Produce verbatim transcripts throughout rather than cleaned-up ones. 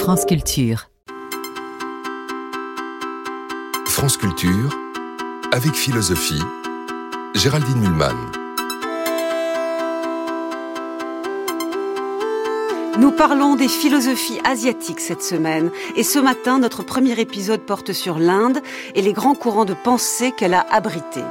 France Culture. France Culture, avec philosophie, Géraldine Mühlmann. Nous parlons des philosophies asiatiques cette semaine. Et ce matin, notre premier épisode porte sur l'Inde et les grands courants de pensée qu'elle a abrités.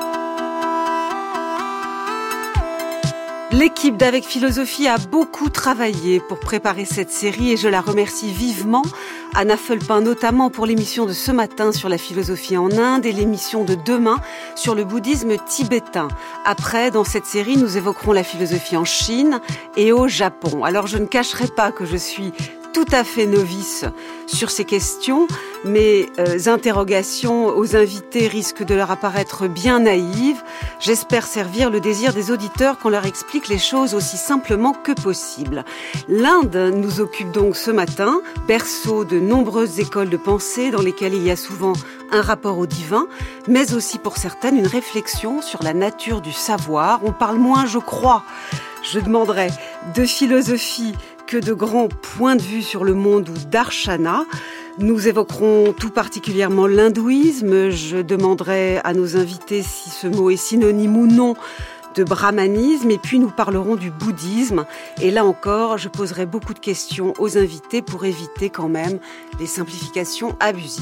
L'équipe d'Avec Philosophie a beaucoup travaillé pour préparer cette série et je la remercie vivement. Anna Fulpin notamment pour l'émission de ce matin sur la philosophie en Inde et l'émission de demain sur le bouddhisme tibétain. Après, dans cette série, nous évoquerons la philosophie en Chine et au Japon. Alors je ne cacherai pas que je suis tout à fait novice sur ces questions. Mes euh, interrogations aux invités risquent de leur apparaître bien naïves. J'espère servir le désir des auditeurs qu'on leur explique les choses aussi simplement que possible. L'Inde nous occupe donc ce matin, berceau de nombreuses écoles de pensée dans lesquelles il y a souvent un rapport au divin, mais aussi pour certaines une réflexion sur la nature du savoir. On parle moins, je crois, je demanderai, de philosophie que de grands points de vue sur le monde ou darshana. Nous évoquerons tout particulièrement l'hindouisme. Je demanderai à nos invités si ce mot est synonyme ou non de brahmanisme. Et puis nous parlerons du bouddhisme. Et là encore, je poserai beaucoup de questions aux invités pour éviter quand même les simplifications abusives.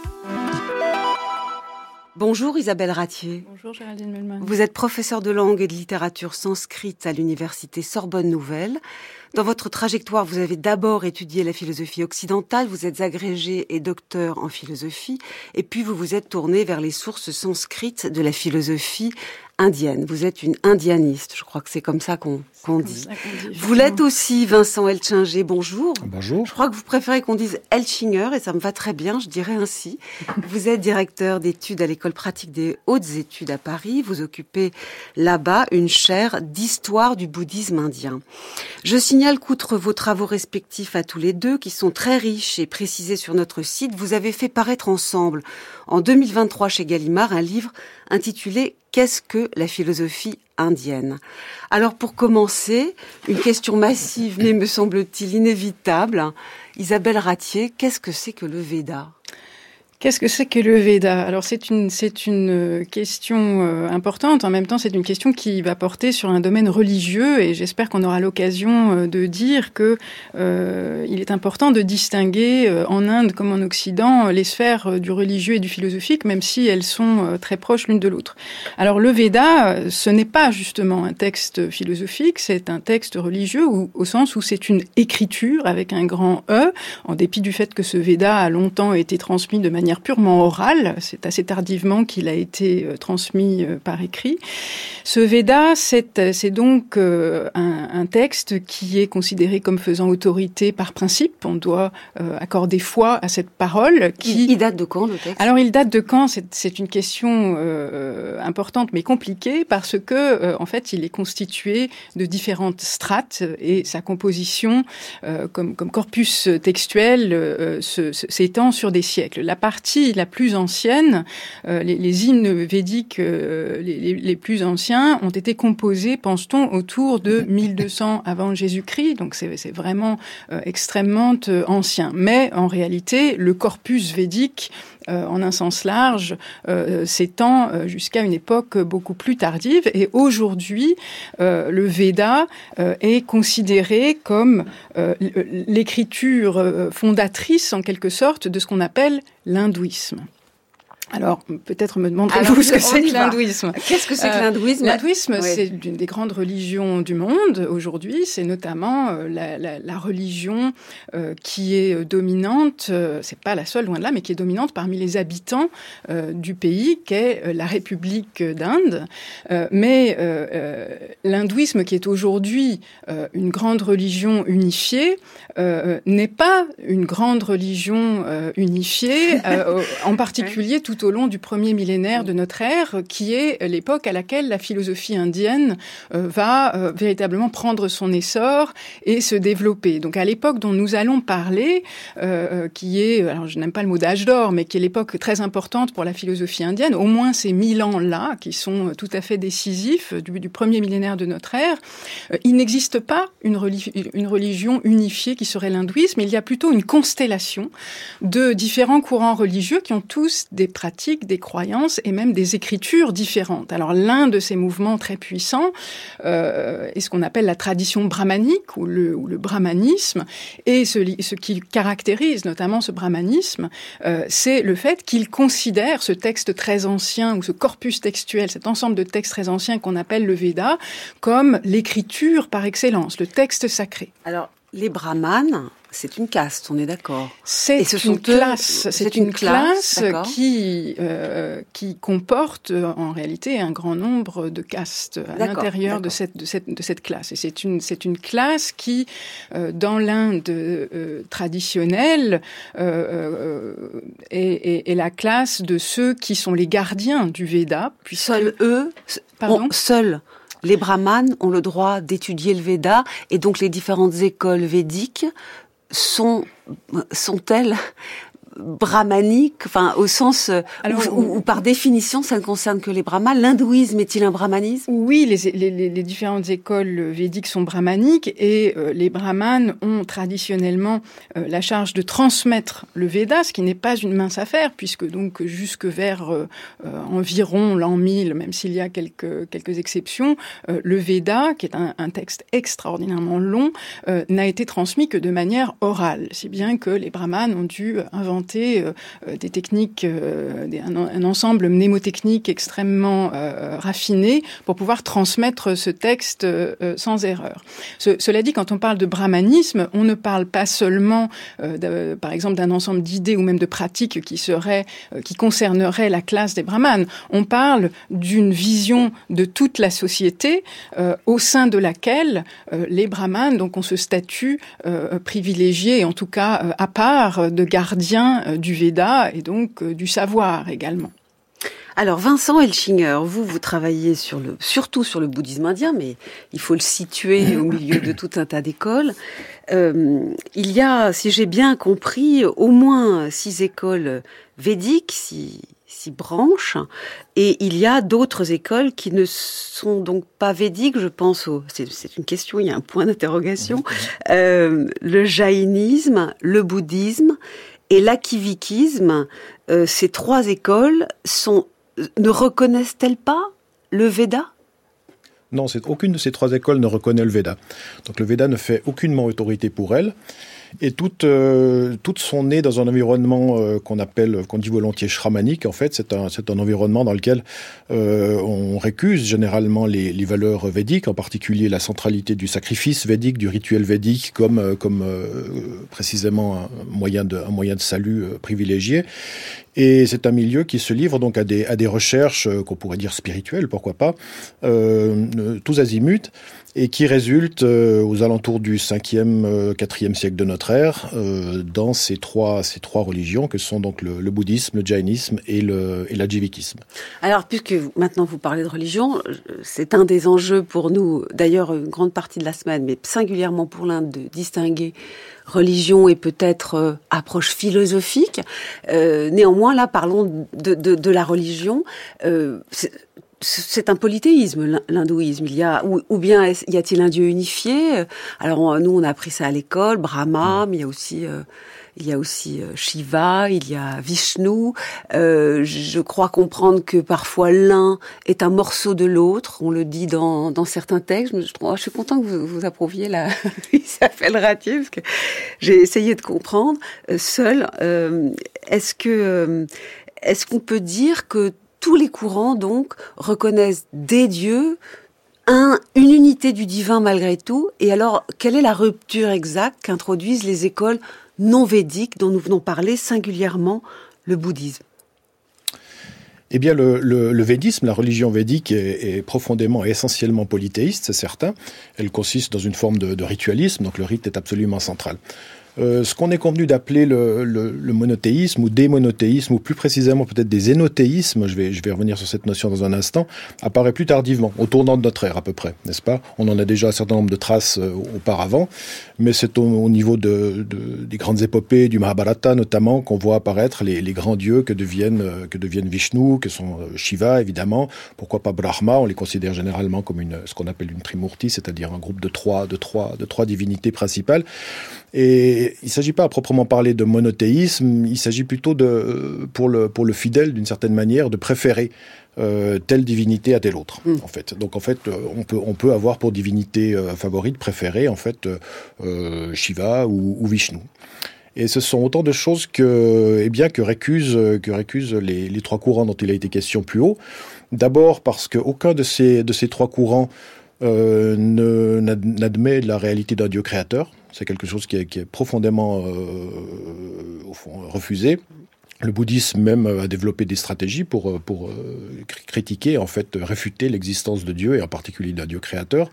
Bonjour Isabelle Ratier. Bonjour Géraldine Mühlmann. Vous êtes professeure de langue et de littérature sanskrite à l'université Sorbonne Nouvelle. Dans votre trajectoire, vous avez d'abord étudié la philosophie occidentale, vous êtes agrégée et docteur en philosophie, et puis vous vous êtes tournée vers les sources sanskrites de la philosophie indienne. Vous êtes une indianiste, je crois que c'est comme ça qu'on, qu'on dit. Ça qu'on dit vous l'êtes aussi, Vincent Elchinger, bonjour. Bonjour. Je crois que vous préférez qu'on dise Elchinger, et ça me va très bien, je dirais ainsi. Vous êtes directeur d'études à l'École pratique des hautes études à Paris. Vous occupez là-bas une chaire d'histoire du bouddhisme indien. Je signale qu'outre vos travaux respectifs à tous les deux, qui sont très riches et précisés sur notre site, vous avez fait paraître ensemble, en deux mille vingt-trois chez Gallimard, un livre intitulé « Qu'est-ce que la philosophie indienne ?» Alors pour commencer, une question massive, mais me semble-t-il inévitable. Isabelle Ratier, qu'est-ce que c'est que le Veda ? Qu'est-ce que c'est que le Veda ? Alors c'est une c'est une question euh, importante. En même temps, c'est une question qui va porter sur un domaine religieux et j'espère qu'on aura l'occasion euh, de dire que euh, il est important de distinguer euh, en Inde comme en Occident les sphères euh, du religieux et du philosophique, même si elles sont euh, très proches l'une de l'autre. Alors le Veda, euh, ce n'est pas justement un texte philosophique, c'est un texte religieux où, au sens où c'est une écriture avec un grand E, en dépit du fait que ce Veda a longtemps été transmis de manière purement orale, c'est assez tardivement qu'il a été euh, transmis euh, par écrit. Ce Veda, c'est, c'est donc euh, un, un texte qui est considéré comme faisant autorité par principe. On doit euh, accorder foi à cette parole. Qui... Il, il date de quand, le texte ? Alors, il date de quand ? C'est, c'est une question euh, importante, mais compliquée, parce que, euh, en fait, il est constitué de différentes strates et sa composition, euh, comme, comme corpus textuel, euh, se, se, s'étend sur des siècles. La partie la plus ancienne, euh, les, les hymnes védiques euh, les, les, les plus anciens ont été composés, pense-t-on, autour de mille deux cents avant Jésus-Christ, donc c'est, c'est vraiment euh, extrêmement euh, ancien. Mais en réalité, le corpus védique, euh, en un sens large, euh, s'étend euh, jusqu'à une époque beaucoup plus tardive. Et aujourd'hui, euh, le Veda euh, est considéré comme euh, l'écriture fondatrice, en quelque sorte, de ce qu'on appelle l'hindouisme. Alors, peut-être me demanderez-vous ce que c'est que l'hindouisme. Qu'est-ce que c'est que l'hindouisme ? euh, L'hindouisme, oui. C'est une des grandes religions du monde aujourd'hui. C'est notamment euh, la, la, la religion euh, qui est dominante, euh, c'est pas la seule, loin de là, mais qui est dominante parmi les habitants euh, du pays, qu'est euh, la République d'Inde. Euh, mais euh, euh, l'hindouisme, qui est aujourd'hui euh, une grande religion unifiée, euh, n'est pas une grande religion euh, unifiée, euh, en particulier tout tout au long du premier millénaire de notre ère, qui est l'époque à laquelle la philosophie indienne euh, va euh, véritablement prendre son essor et se développer. Donc à l'époque dont nous allons parler, euh, qui est, alors je n'aime pas le mot d'âge d'or, mais qui est l'époque très importante pour la philosophie indienne, au moins ces mille ans-là, qui sont tout à fait décisifs du, du premier millénaire de notre ère, euh, il n'existe pas une, religi- une religion unifiée qui serait l'hindouisme, il y a plutôt une constellation de différents courants religieux qui ont tous des pratiques, des croyances et même des écritures différentes. Alors l'un de ces mouvements très puissants euh, est ce qu'on appelle la tradition brahmanique ou le, ou le brahmanisme, et ce, ce qui caractérise notamment ce brahmanisme, euh, c'est le fait qu'il considère ce texte très ancien ou ce corpus textuel, cet ensemble de textes très anciens qu'on appelle le Veda, comme l'écriture par excellence, le texte sacré. Alors, les brahmanes, c'est une caste, on est d'accord. C'est, ce une, sont classe, eux, c'est, c'est une, une classe, classe qui, euh, qui comporte en réalité un grand nombre de castes à d'accord, l'intérieur d'accord. de cette, de, cette, de cette classe. Et c'est une, c'est une classe qui, euh, dans l'Inde euh, traditionnelle, euh, euh, est, est, est la classe de ceux qui sont les gardiens du Veda. Puis seuls eux, Pardon ont, seuls les brahmanes ont le droit d'étudier le Veda, et donc les différentes écoles védiques sont, sont-elles brahmanique, enfin au sens Alors, où, où, où par définition ça ne concerne que les brahmanes. L'hindouisme est-il un brahmanisme ? Oui, les, les, les différentes écoles védiques sont brahmaniques et euh, les brahmanes ont traditionnellement euh, la charge de transmettre le Veda, ce qui n'est pas une mince affaire puisque donc jusque vers euh, euh, environ l'an mille, même s'il y a quelques quelques exceptions, euh, le Veda, qui est un, un texte extraordinairement long, euh, n'a été transmis que de manière orale, si bien que les brahmanes ont dû inventer Euh, des techniques, euh, des, un, un ensemble mnémotechnique extrêmement euh, raffiné pour pouvoir transmettre ce texte euh, sans erreur. Ce, cela dit, quand on parle de brahmanisme, on ne parle pas seulement, euh, de, par exemple, d'un ensemble d'idées ou même de pratiques qui seraient, euh, qui concerneraient la classe des brahmanes. On parle d'une vision de toute la société euh, au sein de laquelle euh, les brahmanes donc ont ce statut euh, privilégié, en tout cas euh, à part, de gardiens du Veda et donc euh, du savoir également. Alors Vincent Elchinger, vous, vous travaillez sur le, surtout sur le bouddhisme indien, mais il faut le situer au milieu de tout un tas d'écoles. Euh, il y a, si j'ai bien compris, au moins six écoles védiques, six, six branches, et il y a d'autres écoles qui ne sont donc pas védiques, je pense au... C'est, c'est une question, il y a un point d'interrogation. Euh, le jaïnisme, le bouddhisme et l'akivikisme, euh, ces trois écoles sont, ne reconnaissent-elles pas le Veda ? Non, c'est, aucune de ces trois écoles ne reconnaît le Veda. Donc le Veda ne fait aucunement autorité pour elle. Et toutes, euh, toutes sont nées dans un environnement euh, qu'on appelle, qu'on dit volontiers shramanique. En fait, c'est un, c'est un environnement dans lequel euh, on récuse généralement les, les valeurs védiques, en particulier la centralité du sacrifice védique, du rituel védique, comme, euh, comme euh, précisément un moyen de, un moyen de salut euh, privilégié. Et c'est un milieu qui se livre donc à des, à des recherches euh, qu'on pourrait dire spirituelles, pourquoi pas, euh, tous azimuts, et qui résulte euh, aux alentours du cinquième, euh, quatrième siècle de notre ère euh, dans ces trois, ces trois religions que sont donc le, le bouddhisme, le jaïnisme et, le, et l'adjivikisme. Alors, puisque maintenant vous parlez de religion, c'est un des enjeux pour nous, d'ailleurs une grande partie de la semaine, mais singulièrement pour l'Inde, de distinguer religion et peut-être euh, approche philosophique. Euh, néanmoins, là, parlons de, de, de la religion. Euh, c'est, c'est un polythéisme, l'hindouisme. Il y a, ou, ou bien y a-t-il un Dieu unifié ? Alors, nous, on a appris ça à l'école, Brahma, mais il y a aussi... Euh, Il y a aussi Shiva, il y a Vishnu. Euh, je crois comprendre que parfois l'un est un morceau de l'autre. On le dit dans, dans certains textes. Je, je suis content que vous, vous approuviez la Isabelle Ratier, parce que j'ai essayé de comprendre euh, seul. Euh, est-ce que euh, est-ce qu'on peut dire que tous les courants donc reconnaissent des dieux, un, une unité du divin malgré tout? Et alors, quelle est la rupture exacte qu'introduisent les écoles non védiques dont nous venons parler, singulièrement le bouddhisme? Eh bien, le, le, le védisme, la religion védique, est, est profondément et essentiellement polythéiste, c'est certain. Elle consiste dans une forme de, de ritualisme, donc le rite est absolument central. Euh, ce qu'on est convenu d'appeler le, le, le monothéisme ou des monothéismes, ou plus précisément peut-être des énothéismes, je vais, je vais revenir sur cette notion dans un instant, apparaît plus tardivement, au tournant de notre ère à peu près, n'est-ce pas? On en a déjà un certain nombre de traces euh, auparavant, mais c'est au, au niveau de, de, des grandes épopées, du Mahabharata notamment, qu'on voit apparaître les, les grands dieux que deviennent, euh, que deviennent Vishnu, que sont euh, Shiva évidemment, pourquoi pas Brahma, on les considère généralement comme une, ce qu'on appelle une trimurti, c'est-à-dire un groupe de trois, de trois, de trois divinités principales. Et il ne s'agit pas à proprement parler de monothéisme, il s'agit plutôt de, pour le, pour le fidèle, d'une certaine manière, de préférer euh, telle divinité à telle autre, mmh. en fait. Donc, en fait, on peut, on peut avoir pour divinité euh, favorite, préférée, en fait, euh, Shiva ou, ou Vishnu. Et ce sont autant de choses que, eh bien, que récusent, que récusent les, les trois courants dont il a été question plus haut. D'abord parce qu'aucun de ces, de ces trois courants euh, ne, n'admet la réalité d'un Dieu créateur. C'est quelque chose qui est, qui est profondément euh, au fond, refusé. Le bouddhisme même a développé des stratégies pour, pour euh, critiquer, en fait, réfuter l'existence de Dieu, et en particulier d'un Dieu créateur.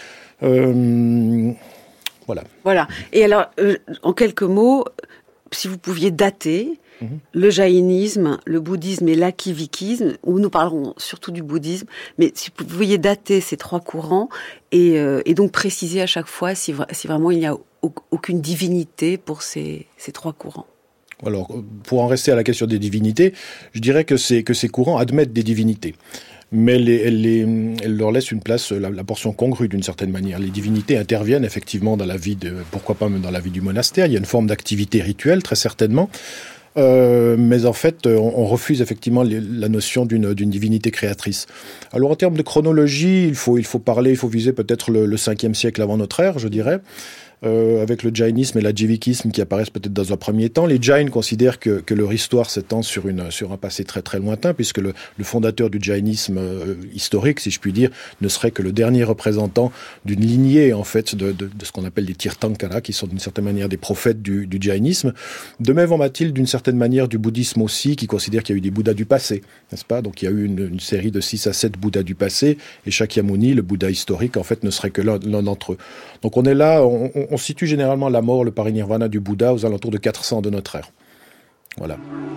Euh, voilà. Voilà. Et alors, euh, en quelques mots, si vous pouviez dater mmh. le jaïnisme, le bouddhisme et l'akivikisme, où nous parlerons surtout du bouddhisme, mais si vous pouviez dater ces trois courants et, euh, et donc préciser à chaque fois si, si vraiment il n'y a aucune divinité pour ces, ces trois courants. Alors, pour en rester à la question des divinités, je dirais que, c'est, que ces courants admettent des divinités. Mais les, elles, les, elles leur laissent une place, la, la portion congrue d'une certaine manière. Les divinités interviennent effectivement dans la vie, de, pourquoi pas même dans la vie du monastère. Il y a une forme d'activité rituelle, très certainement. Euh, mais en fait, on, on refuse effectivement les, la notion d'une, d'une divinité créatrice. Alors, en termes de chronologie, il faut, il faut parler, il faut viser peut-être le, le cinquième siècle avant notre ère, je dirais. Euh, avec le jainisme et l'adjivikisme qui apparaissent peut-être dans un premier temps. Les jains considèrent que, que leur histoire s'étend sur, une, sur un passé très très lointain, puisque le, le fondateur du jainisme euh, historique, si je puis dire, ne serait que le dernier représentant d'une lignée, en fait, de, de, de ce qu'on appelle les Tirthankara, qui sont d'une certaine manière des prophètes du, du jainisme. De même en a-t-il d'une certaine manière du bouddhisme aussi, qui considère qu'il y a eu des bouddhas du passé, n'est-ce pas? Donc il y a eu une, une série de six à sept bouddhas du passé, et Shakyamuni, le bouddha historique, en fait, ne serait que l'un, l'un d'entre eux. Donc on est là, on, on On situe généralement la mort, le parinirvana du Bouddha aux alentours de quatre cents de notre ère. Voilà.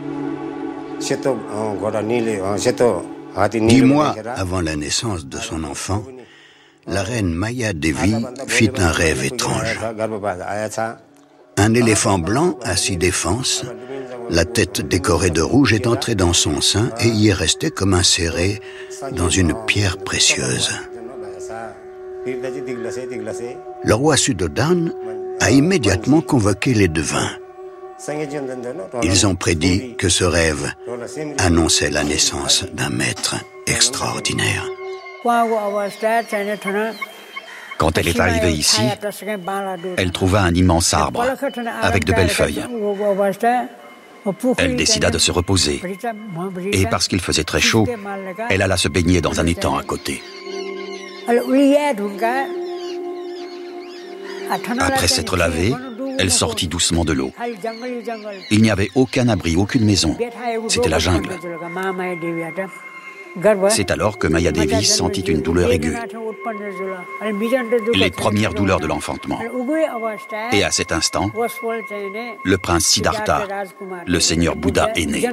Dix mois avant la naissance de son enfant, la reine Maya Devi fit un rêve étrange. Un éléphant blanc, assis défense, la tête décorée de rouge, est entré dans son sein et y est resté comme inséré dans une pierre précieuse. Le roi Suddhodana a immédiatement convoqué les devins. Ils ont prédit que ce rêve annonçait la naissance d'un maître extraordinaire. Quand elle est arrivée ici, elle trouva un immense arbre avec de belles feuilles. Elle décida de se reposer et parce qu'il faisait très chaud, elle alla se baigner dans un étang à côté. Après s'être lavée, elle sortit doucement de l'eau. Il n'y avait aucun abri, aucune maison. C'était la jungle. C'est alors que Maya Devi sentit une douleur aiguë. Les premières douleurs de l'enfantement. Et à cet instant, le prince Siddhartha, le seigneur Bouddha, est né.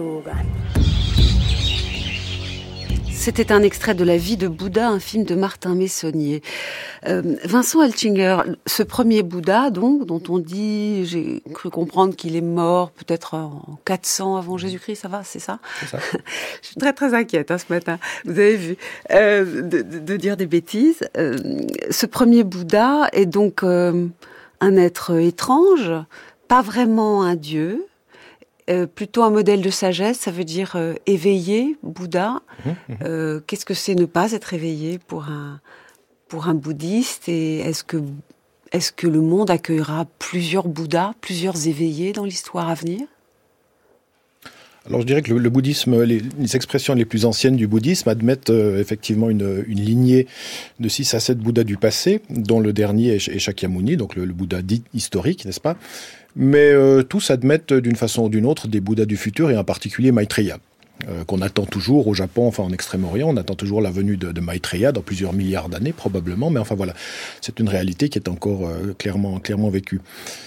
C'était un extrait de La vie de Bouddha, un film de Martin Messonnier. Euh, Vincent Altinger, ce premier Bouddha, donc, dont on dit, j'ai cru comprendre qu'il est mort peut-être en quatre cents avant Jésus-Christ, ça va, c'est ça? C'est ça. Je suis très très inquiète hein, ce matin, vous avez vu, euh, de, de, de dire des bêtises. Euh, ce premier Bouddha est donc euh, un être étrange, pas vraiment un dieu, Euh, plutôt un modèle de sagesse, ça veut dire euh, éveillé, Bouddha. Mmh, mmh. Euh, qu'est-ce que c'est ne pas être éveillé pour un, pour un bouddhiste? Et est-ce que, est-ce que le monde accueillera plusieurs Bouddhas, plusieurs éveillés dans l'histoire à venir? Alors je dirais que le, le bouddhisme, les, les expressions les plus anciennes du bouddhisme admettent euh, effectivement une, une lignée de six à sept Bouddhas du passé, dont le dernier est, est Shakyamuni, donc le, le Bouddha dit historique, n'est-ce pas? Mais euh, tous admettent d'une façon ou d'une autre des Bouddhas du futur, et en particulier Maitreya, euh, qu'on attend toujours au Japon, enfin en Extrême-Orient, on attend toujours la venue de, de Maitreya dans plusieurs milliards d'années probablement, mais enfin voilà, c'est une réalité qui est encore euh, clairement, clairement vécue.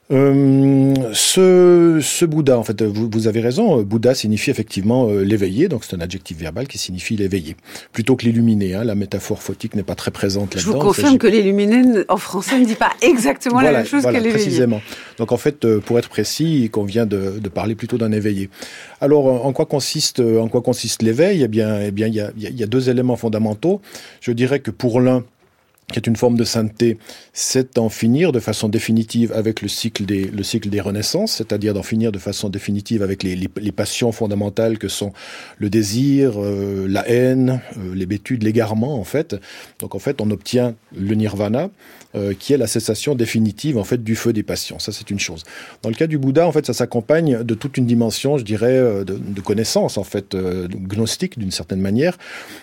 Euh, ce, ce Bouddha, en fait, vous, vous avez raison, Bouddha signifie effectivement euh, l'éveillé, donc c'est un adjectif verbal qui signifie l'éveillé, plutôt que l'illuminé. Hein, la métaphore photique n'est pas très présente là-dedans. Je vous confirme que l'illuminé en français ne dit pas exactement voilà, la même chose voilà, que l'éveillé. Précisément. Donc en fait, euh, pour être précis, il convient de, de parler plutôt d'un éveillé. Alors, en quoi consiste, en quoi consiste l'éveil ? Eh bien, eh bien, il y a, il y a deux éléments fondamentaux. Je dirais que pour l'un, qui est une forme de sainteté, c'est d'en finir de façon définitive avec le cycle des, le cycle des renaissances, c'est-à-dire d'en finir de façon définitive avec les, les, les passions fondamentales que sont le désir, euh, la haine, euh, l'hébétude, l'égarement, en fait. Donc, en fait, on obtient le nirvana, euh, qui est la cessation définitive, en fait, du feu des passions. Ça, c'est une chose. Dans le cas du Bouddha, en fait, ça s'accompagne de toute une dimension, je dirais, de, de connaissance, en fait, euh, gnostique, d'une certaine manière,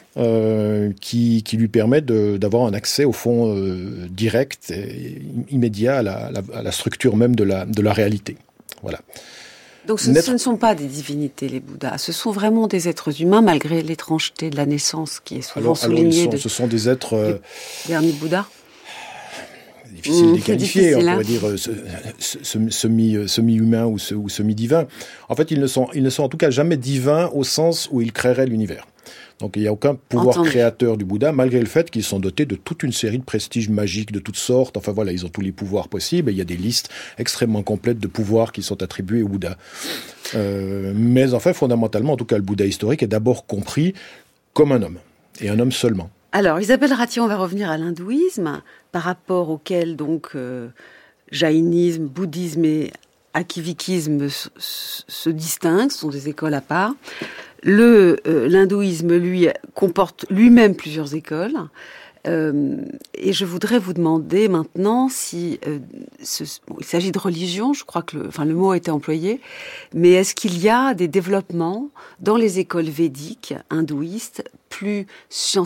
Euh, qui, qui lui permet de, d'avoir un accès au fond euh, direct et immédiat à la, à la, à la structure même de la, de la réalité. Voilà. Donc ce, ce ne sont pas des divinités, les Bouddhas, ce sont vraiment des êtres humains, malgré l'étrangeté de la naissance qui est souvent alors, soulignée. Alors, sont, de, ce sont des êtres... Euh, dernier Bouddha. Difficile mmh, de les qualifier, difficile, on hein. pourrait dire euh, semi, semi-humain ou, ou semi-divin. En fait, ils ne, sont, ils ne sont en tout cas jamais divins au sens où ils créeraient l'univers. Donc il n'y a aucun pouvoir Entendu. créateur du Bouddha, malgré le fait qu'ils sont dotés de toute une série de prestiges magiques de toutes sortes. Enfin voilà, ils ont tous les pouvoirs possibles et il y a des listes extrêmement complètes de pouvoirs qui sont attribués au Bouddha. Euh, mais enfin, fondamentalement, en tout cas, le Bouddha historique est d'abord compris comme un homme, et un homme seulement. Alors, Isabelle Ratti, on va revenir à l'hindouisme, par rapport auquel donc euh, jaïnisme, bouddhisme et akivikisme se, se, se distinguent, sont des écoles à part. Le, euh, l'hindouisme, lui, comporte lui-même plusieurs écoles. Euh, et je voudrais vous demander maintenant si euh, ce, bon, il s'agit de religion, je crois que le, enfin, le mot a été employé, mais est-ce qu'il y a des développements dans les écoles védiques, hindouistes, plus scientifiques ?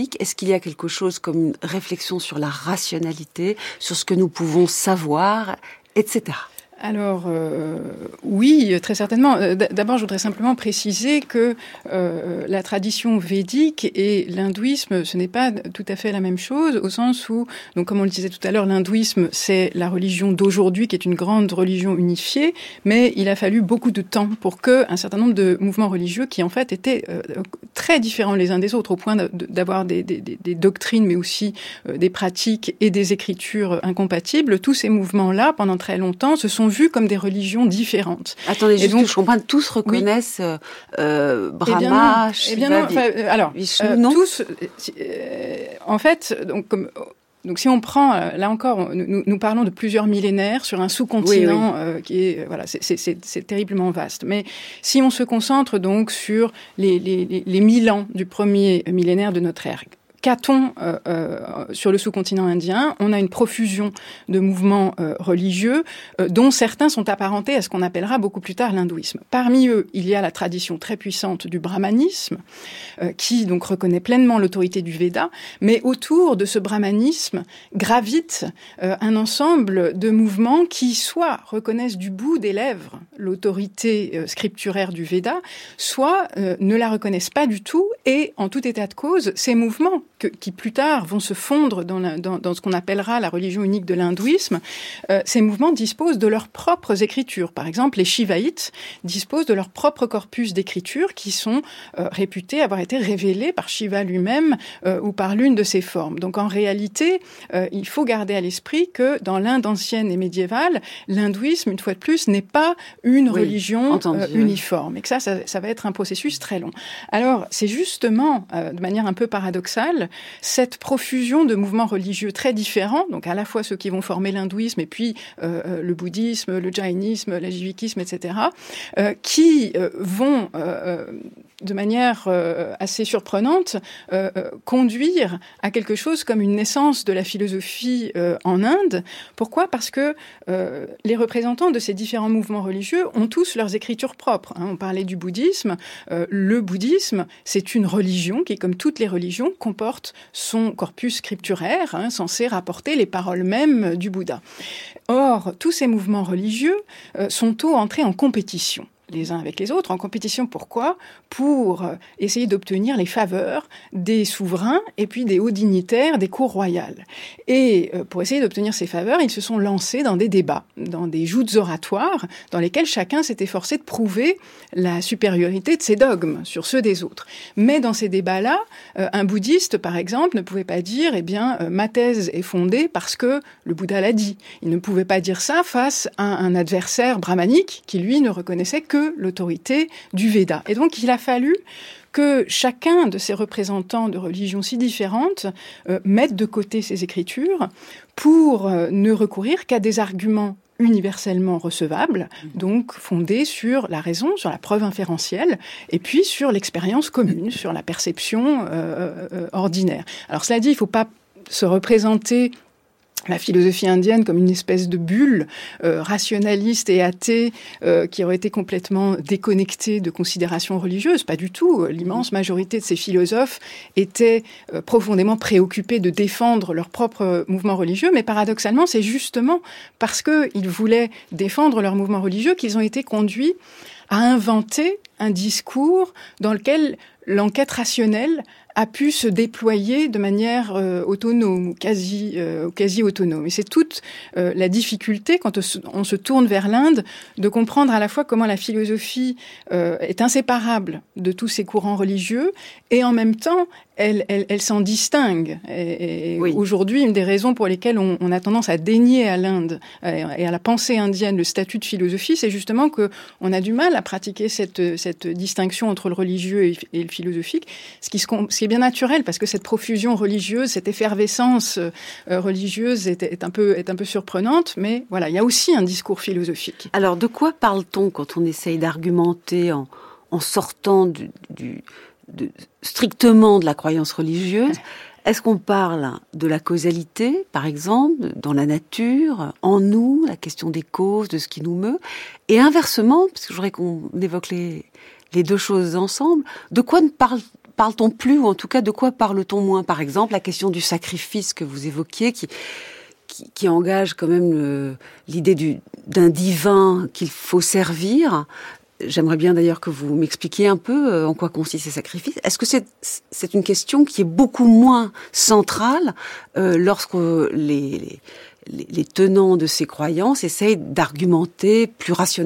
Est-ce qu'il y a quelque chose comme une réflexion sur la rationalité, sur ce que nous pouvons savoir, et cetera ? Alors, euh, oui, très certainement. D'abord, je voudrais simplement préciser que euh, la tradition védique et l'hindouisme, ce n'est pas tout à fait la même chose, au sens où, donc comme on le disait tout à l'heure, l'hindouisme, c'est la religion d'aujourd'hui, qui est une grande religion unifiée, mais il a fallu beaucoup de temps pour que un certain nombre de mouvements religieux, qui en fait étaient euh, très différents les uns des autres, au point d'avoir des, des, des doctrines, mais aussi euh, des pratiques et des écritures incompatibles, tous ces mouvements-là, pendant très longtemps, se sont vus comme des religions différentes. Attendez, juste donc, que je comprends, tous reconnaissent oui. euh, Brahma, Shiva, eh bien non, enfin, alors, Vishnu, euh, non tous, euh, en fait, donc comme... Donc, si on prend, là encore, nous, nous parlons de plusieurs millénaires sur un sous-continent oui, oui. Euh, qui est, voilà, c'est, c'est, c'est, c'est terriblement vaste. Mais si on se concentre donc sur les, les, les, les mille ans du premier millénaire de notre ère, qu'a-t-on euh, euh, sur le sous-continent indien ? On a une profusion de mouvements euh, religieux, euh, dont certains sont apparentés à ce qu'on appellera beaucoup plus tard l'hindouisme. Parmi eux, il y a la tradition très puissante du brahmanisme, euh, qui donc reconnaît pleinement l'autorité du Veda, mais autour de ce brahmanisme gravite euh, un ensemble de mouvements qui soit reconnaissent du bout des lèvres l'autorité euh, scripturaire du Veda, soit euh, ne la reconnaissent pas du tout, et en tout état de cause, ces mouvements Que, qui plus tard vont se fondre dans, la, dans, dans ce qu'on appellera la religion unique de l'hindouisme, euh, ces mouvements disposent de leurs propres écritures. Par exemple, les shivaïtes disposent de leur propre corpus d'écritures qui sont euh, réputés avoir été révélés par Shiva lui-même euh, ou par l'une de ses formes. Donc en réalité, euh, il faut garder à l'esprit que dans l'Inde ancienne et médiévale, l'hindouisme, une fois de plus, n'est pas une oui, religion entendu, euh, uniforme. Et que ça, ça, ça va être un processus très long. Alors, c'est justement, euh, de manière un peu paradoxale, cette profusion de mouvements religieux très différents, donc à la fois ceux qui vont former l'hindouisme et puis euh, le bouddhisme, le jaïnisme, l'ajivikisme, et cetera, euh, qui euh, vont euh, de manière euh, assez surprenante euh, euh, conduire à quelque chose comme une naissance de la philosophie euh, en Inde. Pourquoi ? Parce que euh, les représentants de ces différents mouvements religieux ont tous leurs écritures propres. Hein. On parlait du bouddhisme. Euh, le bouddhisme, c'est une religion qui, comme toutes les religions, comporte son corpus scripturaire, hein, censé rapporter les paroles mêmes du Bouddha. Or, tous ces mouvements religieux euh, sont tôt entrés en compétition. les uns avec les autres. En compétition, pourquoi ? Pour essayer d'obtenir les faveurs des souverains et puis des hauts dignitaires des cours royales. Et pour essayer d'obtenir ces faveurs, ils se sont lancés dans des débats, dans des joutes oratoires, dans lesquelles chacun s'est efforcé de prouver la supériorité de ses dogmes sur ceux des autres. Mais dans ces débats-là, un bouddhiste, par exemple, ne pouvait pas dire « eh bien, ma thèse est fondée parce que le Bouddha l'a dit ». Il ne pouvait pas dire ça face à un adversaire brahmanique qui, lui, ne reconnaissait que l'autorité du Veda. Et donc, il a fallu que chacun de ces représentants de religions si différentes euh, mette de côté ces écritures pour euh, ne recourir qu'à des arguments universellement recevables, donc fondés sur la raison, sur la preuve inférentielle, et puis sur l'expérience commune, sur la perception euh, euh, ordinaire. Alors cela dit, il ne faut pas se représenter la philosophie indienne comme une espèce de bulle euh, rationaliste et athée euh, qui aurait été complètement déconnectée de considérations religieuses. Pas du tout. L'immense majorité de ces philosophes étaient euh, profondément préoccupés de défendre leur propre mouvement religieux, mais paradoxalement, c'est justement parce qu'ils voulaient défendre leur mouvement religieux qu'ils ont été conduits à inventer un discours dans lequel l'enquête rationnelle a pu se déployer de manière euh, autonome ou quasi, euh, quasi autonome. Et c'est toute euh, la difficulté, quand on se tourne vers l'Inde, de comprendre à la fois comment la philosophie euh, est inséparable de tous ces courants religieux, et en même temps, elle, elle, elle s'en distingue. Et, et oui. Aujourd'hui, une des raisons pour lesquelles on, on a tendance à dénier à l'Inde et à la pensée indienne le statut de philosophie, c'est justement que on a du mal à pratiquer cette, cette distinction entre le religieux et, et le philosophique, ce qui, ce qui est bien naturel, parce que cette profusion religieuse, cette effervescence euh, religieuse est, est, un peu, est un peu surprenante, mais voilà, il y a aussi un discours philosophique. Alors, de quoi parle-t-on quand on essaye d'argumenter en, en sortant du... du... De, strictement de la croyance religieuse? Est-ce qu'on parle de la causalité, par exemple, dans la nature, en nous, la question des causes, de ce qui nous meut, et inversement, parce que je voudrais qu'on évoque les, les deux choses ensemble, de quoi ne parle, parle-t-on plus, ou en tout cas de quoi parle-t-on moins? Par exemple, la question du sacrifice que vous évoquiez, qui, qui, qui engage quand même le, l'idée du, d'un divin qu'il faut servir. J'aimerais bien d'ailleurs que vous m'expliquiez un peu en quoi consiste ces sacrifices. Est-ce que c'est, c'est une question qui est beaucoup moins centrale euh, lorsque les, les, les tenants de ces croyances essayent d'argumenter plus rationnellement ?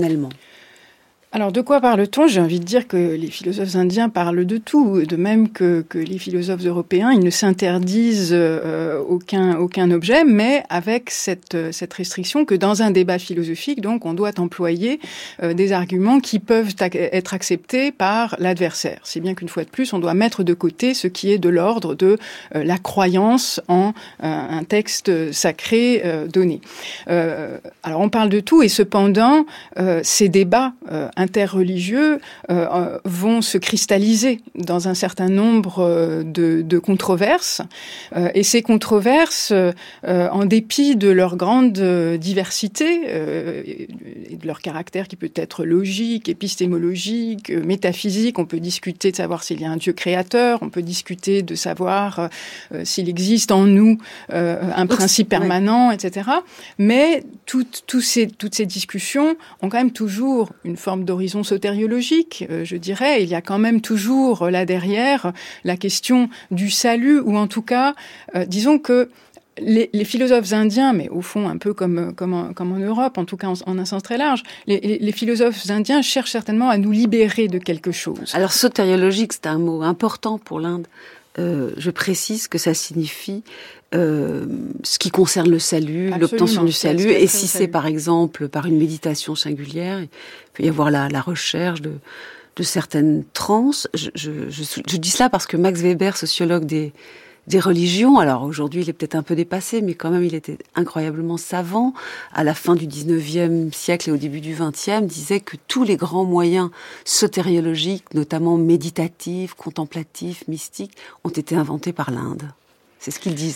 Alors, de quoi parle-t-on ? J'ai envie de dire que les philosophes indiens parlent de tout, de même que, que les philosophes européens. Ils ne s'interdisent euh, aucun, aucun objet, mais avec cette, cette restriction que dans un débat philosophique, donc, on doit employer euh, des arguments qui peuvent ac- être acceptés par l'adversaire. C'est bien qu'une fois de plus, on doit mettre de côté ce qui est de l'ordre de euh, la croyance en euh, un texte sacré euh, donné. Euh, alors, on parle de tout, et cependant, euh, ces débats euh, interreligieux euh, vont se cristalliser dans un certain nombre euh, de, de controverses. Euh, et ces controverses, euh, en dépit de leur grande diversité euh, et de leur caractère qui peut être logique, épistémologique, métaphysique, on peut discuter de savoir s'il y a un Dieu créateur, on peut discuter de savoir euh, s'il existe en nous euh, un principe permanent, ouais. et cetera. Mais toutes, toutes, ces, toutes ces discussions ont quand même toujours une forme de d'horizon sotériologique, euh, je dirais. Il y a quand même toujours, euh, là derrière, la question du salut, ou en tout cas, euh, disons que les, les philosophes indiens, mais au fond un peu comme, comme, en, comme en Europe, en tout cas en, en un sens très large, les, les, les philosophes indiens cherchent certainement à nous libérer de quelque chose. Alors sotériologique, c'est un mot important pour l'Inde. Euh, je précise que ça signifie euh, ce qui concerne le salut, Absolument, l'obtention du salut. Et si c'est par exemple par une méditation singulière, il peut y avoir la, la recherche de, de certaines transes. Je, je, je, je dis cela parce que Max Weber, sociologue des, des religions, alors aujourd'hui il est peut-être un peu dépassé, mais quand même il était incroyablement savant, à la fin du dix-neuvième siècle et au début du vingtième, disait que tous les grands moyens sotériologiques, notamment méditatifs, contemplatifs, mystiques, ont été inventés par l'Inde. C'est ce qu'il disait.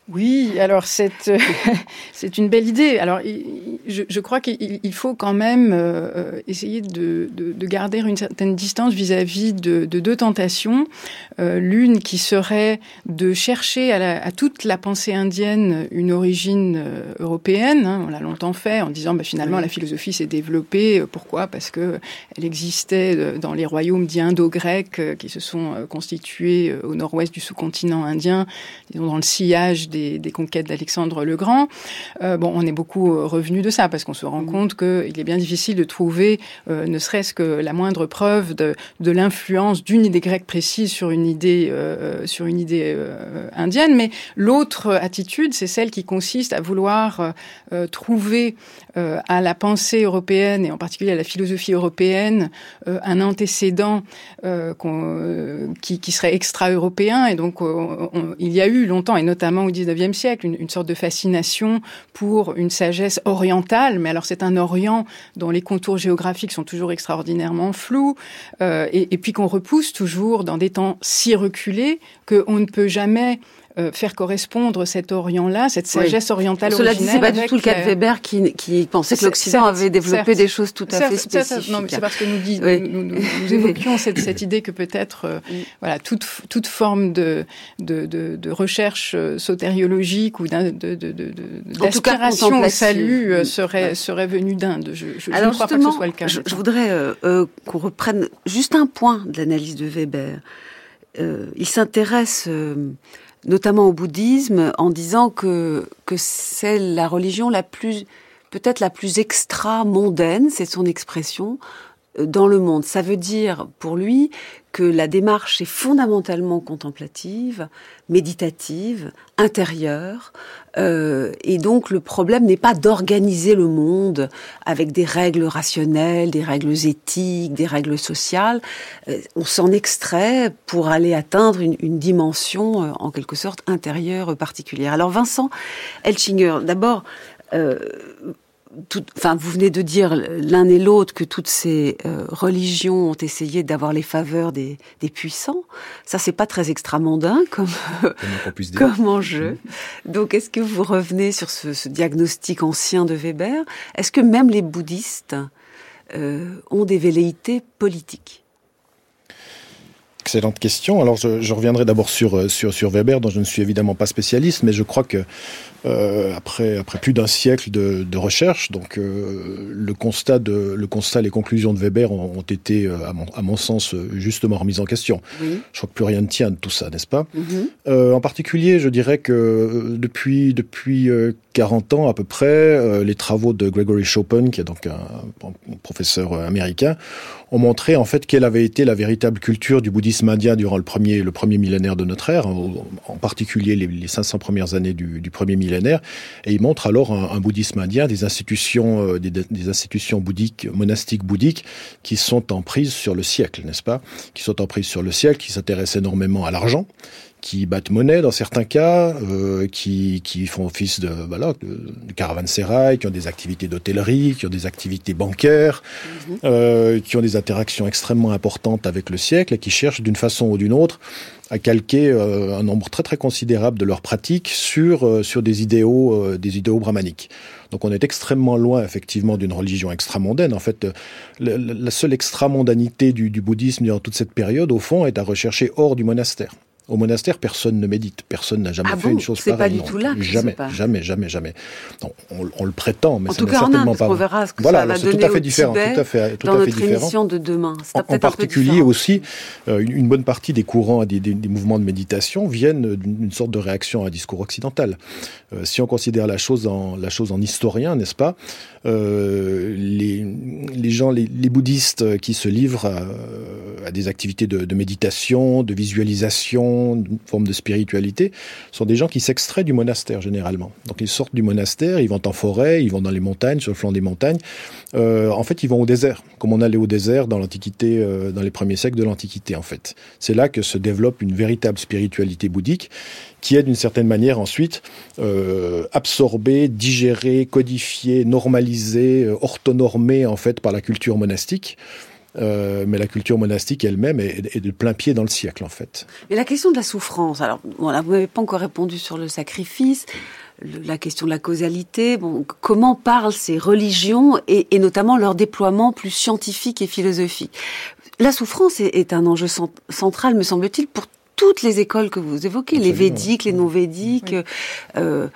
Oui, alors c'est euh, c'est une belle idée. Alors je, je crois qu'il il faut quand même euh, essayer de, de, de garder une certaine distance vis-à-vis de, de deux tentations. Euh, l'une qui serait de chercher à, la, à toute la pensée indienne une origine euh, européenne. Hein, on l'a longtemps fait en disant bah, finalement la philosophie s'est développée. Pourquoi ? Parce que elle existait dans les royaumes dits indo-grecs euh, qui se sont euh, constitués euh, au nord-ouest du sous-continent indien, disons dans le sillage des Des, des conquêtes d'Alexandre le Grand. Euh, bon, on est beaucoup revenu de ça parce qu'on se rend mmh. compte qu'il est bien difficile de trouver, euh, ne serait-ce que la moindre preuve de, de l'influence d'une idée grecque précise sur une idée, euh, sur une idée euh, indienne. Mais l'autre attitude, c'est celle qui consiste à vouloir euh, trouver euh, à la pensée européenne et en particulier à la philosophie européenne euh, un antécédent euh, qu'on, euh, qui, qui serait extra-européen. Et donc, on, on, il y a eu longtemps, et notamment au dix-neuvième siècle, une, une sorte de fascination pour une sagesse orientale, mais alors c'est un Orient dont les contours géographiques sont toujours extraordinairement flous, euh, et, et puis qu'on repousse toujours dans des temps si reculés qu'on ne peut jamais euh, faire correspondre cet Orient-là, cette sagesse oui. orientale Cela originelle. Cela dit, c'est pas du tout le cas de Weber qui, qui pensait que l'Occident certes, avait développé certes, des choses tout à certes, fait spécifiques. Certes, non, mais c'est parce que nous, dis, oui. nous, nous, nous, nous évoquions cette, cette idée que peut-être, euh, oui. voilà, toute, toute forme de, de, de, de recherche sotériologique ou d'un, de, de, de, d'aspiration au salut euh, serait, ouais. serait venue d'Inde. Je, je, Alors, je ne crois pas que ce soit le cas. Je, je voudrais euh, euh, qu'on reprenne juste un point de l'analyse de Weber. Euh, il s'intéresse euh, notamment au bouddhisme en disant que que c'est la religion la plus, peut-être la plus extra-mondaine, c'est son expression, dans le monde. Ça veut dire pour lui que la démarche est fondamentalement contemplative, méditative, intérieure, euh, et donc le problème n'est pas d'organiser le monde avec des règles rationnelles, des règles éthiques, des règles sociales. Euh, on s'en extrait pour aller atteindre une, une dimension euh, en quelque sorte intérieure particulière. Alors Vincent Eltschinger, d'abord, euh, Tout, enfin, vous venez de dire l'un et l'autre que toutes ces euh, religions ont essayé d'avoir les faveurs des, des puissants. Ça, c'est pas très extramondain comme, comme enjeu. Mmh. Donc, est-ce que vous revenez sur ce, ce diagnostic ancien de Weber ? Est-ce que même les bouddhistes euh, ont des velléités politiques ? Excellente question. Alors, je, je reviendrai d'abord sur, sur, sur Weber, dont je ne suis évidemment pas spécialiste, mais je crois que Euh, après, après plus d'un siècle de, de recherche, donc euh, le constat, de, le constat, les conclusions de Weber ont, ont été, à mon, à mon sens, justement remises en question. Oui. Je crois que plus rien ne tient de tout ça, n'est-ce pas ? Mm-hmm. euh, En particulier, je dirais que depuis depuis quarante ans à peu près, euh, les travaux de Gregory Chopin, qui est donc un, un professeur américain, ont montré en fait quelle avait été la véritable culture du bouddhisme indien durant le premier le premier millénaire de notre ère, en, en particulier les, les cinq cents premières années du, du premier millénaire. Et il montre alors un, un bouddhisme indien, des institutions, euh, des, des institutions bouddhiques, monastiques bouddhiques, qui sont en prise sur le siècle, n'est-ce pas ? Qui sont en prise sur le siècle, qui s'intéressent énormément à l'argent, qui battent monnaie dans certains cas, euh, qui, qui font office de, voilà, de, de caravansérail, qui ont des activités d'hôtellerie, qui ont des activités bancaires, mmh. euh, qui ont des interactions extrêmement importantes avec le siècle et qui cherchent d'une façon ou d'une autre à calquer euh, un nombre très très considérable de leurs pratiques sur euh, sur des idéaux euh, des idéaux brahmaniques. Donc on est extrêmement loin effectivement d'une religion extramondaine. En fait, le, la seule extramondanité du, du bouddhisme durant toute cette période, au fond, est à rechercher hors du monastère. Au monastère, personne ne médite, personne n'a jamais ah fait bon, une chose c'est pareille. C'est pas du tout là. Jamais, pas. jamais, jamais, jamais. Non, on, on le prétend, mais en ça tout n'est cas certainement en Inde, pas. On verra ce que voilà, ça va c'est donner tout à fait au différent, Tibet, tout à fait, tout dans à fait notre différent. émission de demain. En, en particulier aussi, euh, une, une bonne partie des courants, des, des, des mouvements de méditation viennent d'une sorte de réaction à un discours occidental. Euh, si on considère la chose en la chose en historien, n'est-ce pas? Euh, les, les gens, les, les bouddhistes qui se livrent à, à des activités de, de méditation, de visualisation, une forme de spiritualité, sont des gens qui s'extraient du monastère généralement. Donc ils sortent du monastère, ils vont en forêt, ils vont dans les montagnes, sur le flanc des montagnes. Euh, en fait, ils vont au désert, comme on allait au désert dans l'Antiquité, euh, dans les premiers siècles de l'Antiquité en fait. C'est là que se développe une véritable spiritualité bouddhique qui est d'une certaine manière ensuite euh, absorbée, digérée, codifiée, normalisée, euh, orthonormée en fait par la culture monastique. euh, mais la culture monastique elle-même est, est de plein pied dans le siècle, en fait. Mais la question de la souffrance, alors, voilà, vous n'avez pas encore répondu sur le sacrifice, le, la question de la causalité, bon, comment parlent ces religions et, et notamment leur déploiement plus scientifique et philosophique. La souffrance est, est un enjeu cent, central, me semble-t-il, pour toutes les écoles que vous évoquez, Absolument. Les védiques, les non-védiques. Oui. Euh,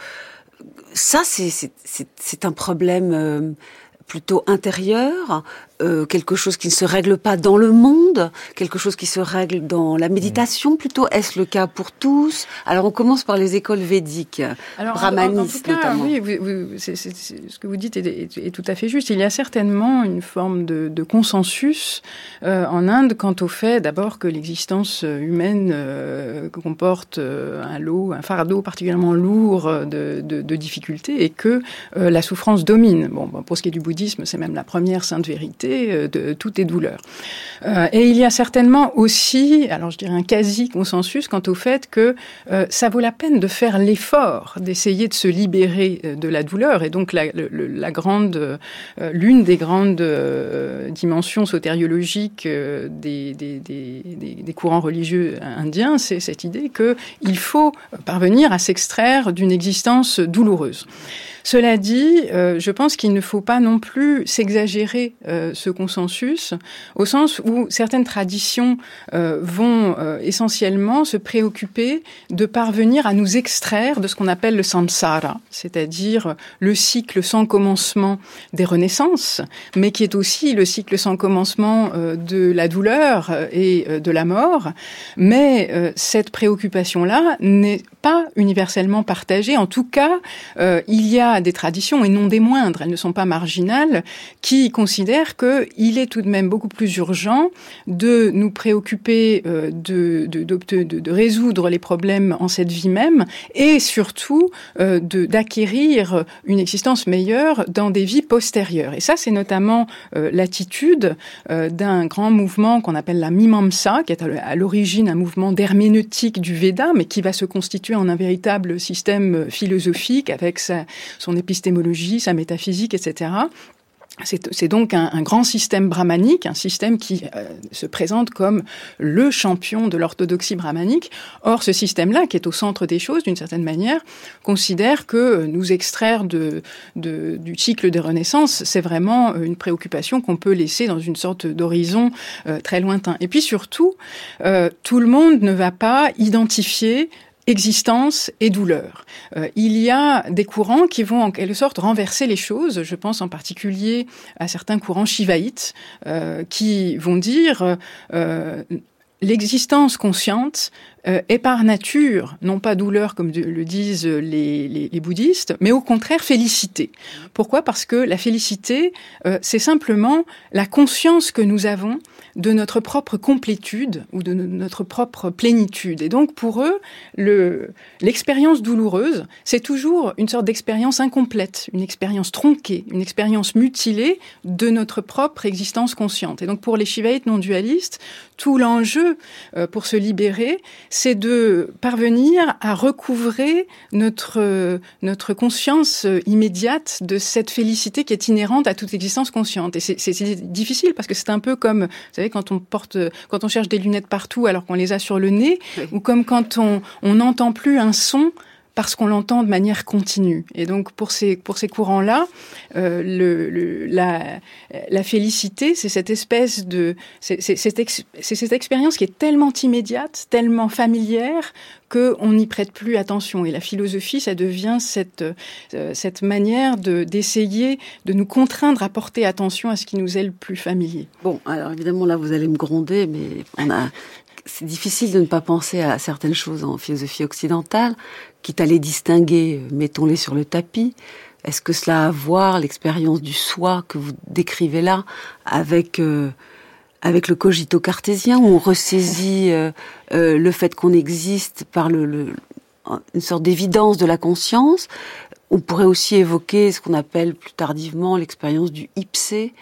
ça, c'est, c'est, c'est, c'est un problème euh, plutôt intérieur, euh, quelque chose qui ne se règle pas dans le monde, quelque chose qui se règle dans la méditation plutôt. Est-ce le cas pour tous ? Alors on commence par les écoles védiques, Alors, brahmanistes en, en tout cas, notamment. Oui, vous, vous, c'est, c'est, c'est, ce que vous dites est, est, est tout à fait juste. Il y a certainement une forme de, de consensus euh, en Inde quant au fait d'abord que l'existence humaine euh, comporte euh, un lot, un fardeau particulièrement lourd de, de, de difficultés et que euh, la souffrance domine. Bon, pour ce qui est du bouddhisme, c'est même la première sainte vérité de toutes les douleurs. Euh, et il y a certainement aussi, alors je dirais un quasi-consensus quant au fait que euh, ça vaut la peine de faire l'effort d'essayer de se libérer de la douleur. Et donc la, le, la grande, euh, l'une des grandes euh, dimensions sotériologiques euh, des, des, des, des, des courants religieux indiens, c'est cette idée qu'il faut parvenir à s'extraire d'une existence douloureuse. Cela dit, euh, je pense qu'il ne faut pas non plus s'exagérer euh, ce consensus, au sens où certaines traditions euh, vont euh, essentiellement se préoccuper de parvenir à nous extraire de ce qu'on appelle le samsara, c'est-à-dire le cycle sans commencement des renaissances, mais qui est aussi le cycle sans commencement euh, de la douleur et euh, de la mort. Mais euh, cette préoccupation-là n'est pas universellement partagée. En tout cas, euh, il y a des traditions, et non des moindres, elles ne sont pas marginales, qui considèrent qu'il est tout de même beaucoup plus urgent de nous préoccuper euh, de, de, de, de, de résoudre les problèmes en cette vie même, et surtout euh, de, d'acquérir une existence meilleure dans des vies postérieures. Et ça, c'est notamment euh, l'attitude euh, d'un grand mouvement qu'on appelle la Mimamsa, qui est à l'origine un mouvement d'herméneutique du Veda, mais qui va se constituer en un véritable système philosophique avec sa, son épistémologie, sa métaphysique, et cetera. C'est, c'est donc un, un grand système brahmanique, un système qui euh, se présente comme le champion de l'orthodoxie brahmanique. Or, ce système-là, qui est au centre des choses, d'une certaine manière, considère que nous extraire de, de, du cycle des renaissances, c'est vraiment une préoccupation qu'on peut laisser dans une sorte d'horizon euh, très lointain. Et puis surtout, euh, tout le monde ne va pas identifier existence et douleur. Euh, il y a des courants qui vont en quelque sorte renverser les choses. Je pense en particulier à certains courants shivaïtes euh, qui vont dire euh, l'existence consciente euh, est par nature, non pas douleur comme de, le disent les, les, les bouddhistes, mais au contraire félicité. Pourquoi ? Parce que la félicité, euh, c'est simplement la conscience que nous avons de notre propre complétude ou de notre propre plénitude. Et donc pour eux, le, l'expérience douloureuse, c'est toujours une sorte d'expérience incomplète, une expérience tronquée, une expérience mutilée de notre propre existence consciente. Et donc pour les shivaïtes non-dualistes, tout l'enjeu euh, pour se libérer, c'est de parvenir à recouvrer notre, euh, notre conscience immédiate de cette félicité qui est inhérente à toute existence consciente. Et c'est, c'est, c'est difficile parce que c'est un peu comme, vous savez, quand on porte, quand on cherche des lunettes partout alors qu'on les a sur le nez, oui. Ou comme quand on, on n'entend plus un son parce qu'on l'entend de manière continue. Et donc, pour ces, pour ces courants-là, euh, le, le, la, la félicité, c'est cette espèce de... C'est, c'est, c'est, ex, c'est cette expérience qui est tellement immédiate, tellement familière, qu'on n'y prête plus attention. Et la philosophie, ça devient cette, euh, cette manière de, d'essayer de nous contraindre à porter attention à ce qui nous est le plus familier. Bon, alors évidemment, là, vous allez me gronder, mais on a... c'est difficile de ne pas penser à certaines choses en philosophie occidentale, quitte à les distinguer, mettons-les sur le tapis. Est-ce que cela a à voir, l'expérience du soi que vous décrivez là, avec, euh, avec le cogito cartésien, où on ressaisit euh, euh, le fait qu'on existe par le, le, une sorte d'évidence de la conscience? On pourrait aussi évoquer ce qu'on appelle plus tardivement l'expérience du ipsé,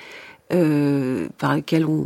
euh, par lequel on,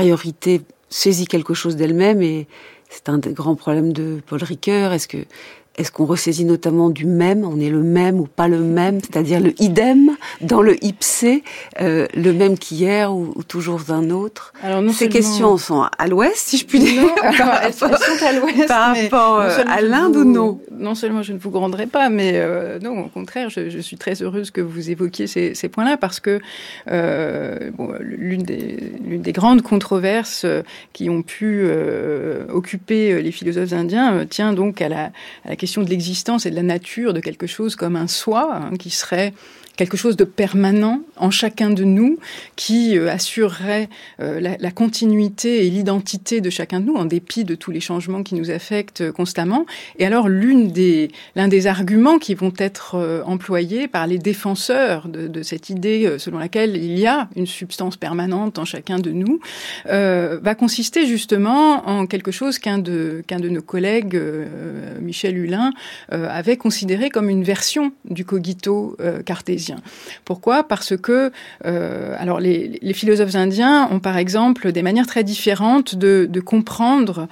l'intériorité saisit quelque chose d'elle-même, et c'est un des grands problèmes de Paul Ricoeur. Est-ce que, est-ce qu'on ressaisit notamment du même, on est le même ou pas le même, c'est-à-dire le idem dans le ipse, euh, le même qu'hier ou, ou toujours un autre. Alors, Ces seulement... questions sont à l'ouest, si je puis dire. Non, alors, elles, elles sont à l'ouest. Par rapport euh, à l'Inde vous, ou non? Non seulement je ne vous gronderai pas, mais euh, non, au contraire, je, je suis très heureuse que vous évoquiez ces, ces points-là, parce que euh, bon, l'une, des, l'une des grandes controverses qui ont pu euh, occuper les philosophes indiens euh, tient donc à la, à la question de l'existence et de la nature de quelque chose comme un soi, hein, qui serait quelque chose de permanent en chacun de nous, qui euh, assurerait euh, la, la continuité et l'identité de chacun de nous, en dépit de tous les changements qui nous affectent euh, constamment. Et alors, l'une des, l'un des arguments qui vont être euh, employés par les défenseurs de, de cette idée euh, selon laquelle il y a une substance permanente en chacun de nous, euh, va consister justement en quelque chose qu'un de, qu'un de nos collègues, euh, Michel Hulin, euh, avait considéré comme une version du cogito euh, cartésien. Pourquoi ? Parce que euh, alors les, les philosophes indiens ont par exemple des manières très différentes de, de comprendre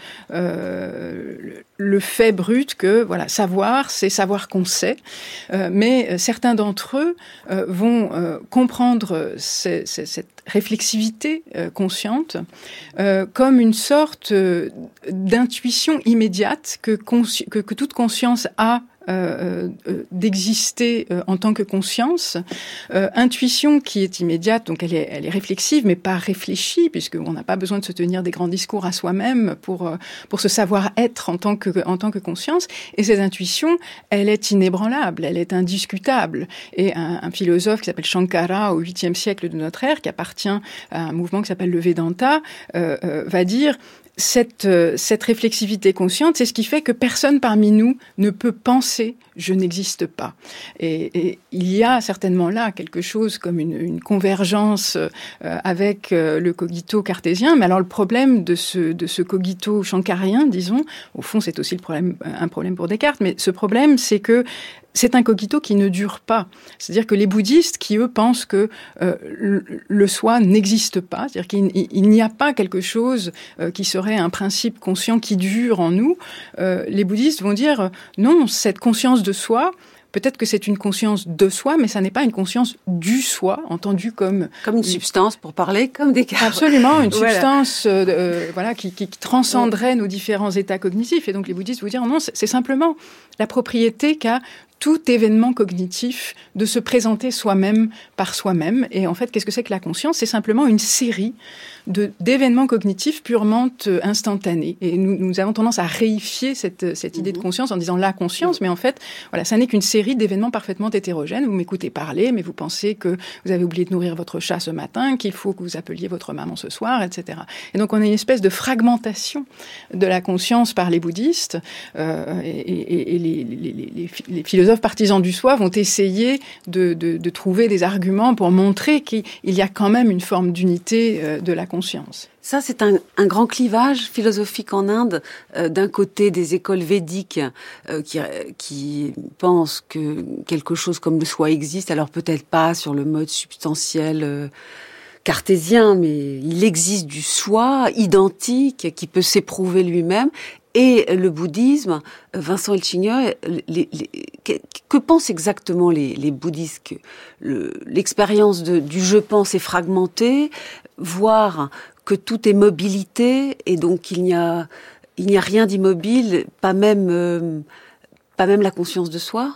euh, le fait brut que voilà, savoir, c'est savoir qu'on sait, euh, mais certains d'entre eux euh, vont euh, comprendre ces, ces, cette réflexivité euh, consciente euh, comme une sorte euh, d'intuition immédiate que, consci- que, que toute conscience a Euh, euh, d'exister euh, en tant que conscience, euh, intuition qui est immédiate, donc elle est, elle est réflexive, mais pas réfléchie, puisqu'on n'a pas besoin de se tenir des grands discours à soi-même pour euh, pour se savoir être en tant que en tant que conscience. Et cette intuition, elle est inébranlable, elle est indiscutable. Et un, un philosophe qui s'appelle Shankara au huitième siècle de notre ère, qui appartient à un mouvement qui s'appelle le Vedanta, euh, euh, va dire Cette, euh, cette réflexivité consciente, c'est ce qui fait que personne parmi nous ne peut penser « je n'existe pas ». Et, et il y a certainement là quelque chose comme une, une convergence euh, avec euh, le cogito cartésien, mais alors le problème de ce, de ce cogito shankarien, disons, au fond c'est aussi le problème, un problème pour Descartes, mais ce problème c'est que c'est un cogito qui ne dure pas. C'est-à-dire que les bouddhistes, qui eux pensent que euh, le, le soi n'existe pas, c'est-à-dire qu'il il n'y a pas quelque chose euh, qui serait un principe conscient qui dure en nous, euh, les bouddhistes vont dire euh, non, cette conscience de soi, peut-être que c'est une conscience de soi, mais ça n'est pas une conscience du soi, entendue comme... Comme une substance, pour parler, comme Descartes. Absolument, une voilà. substance euh, euh, voilà, qui, qui, qui transcenderait nos différents états cognitifs. Et donc les bouddhistes vont dire non, c'est, c'est simplement la propriété qu'a tout événement cognitif de se présenter soi-même par soi-même. Et en fait, qu'est-ce que c'est que la conscience ? C'est simplement une série de, d'événements cognitifs purement instantanés. Et nous, nous avons tendance à réifier cette, cette idée de conscience en disant la conscience, mais en fait, voilà, ça n'est qu'une série d'événements parfaitement hétérogènes. Vous m'écoutez parler, mais vous pensez que vous avez oublié de nourrir votre chat ce matin, qu'il faut que vous appeliez votre maman ce soir, et cetera. Et donc, on a une espèce de fragmentation de la conscience par les bouddhistes, euh, et, et, et les, les, les, les philosophes partisans du soi vont essayer de, de, de trouver des arguments pour montrer qu'il y a quand même une forme d'unité euh, de la conscience. Ça, c'est un, un grand clivage philosophique en Inde. Euh, d'un côté, des écoles védiques euh, qui, qui pensent que quelque chose comme le soi existe, alors peut-être pas sur le mode substantiel euh, cartésien, mais il existe du soi identique qui peut s'éprouver lui-même. Et le bouddhisme, Vincent Elchinger, les, les, que, que pensent exactement les, les bouddhistes que le, l'expérience de, du je pense est fragmentée, voire que tout est mobilité, et donc il n'y a, il n'y a rien d'immobile, pas même, euh, pas même la conscience de soi?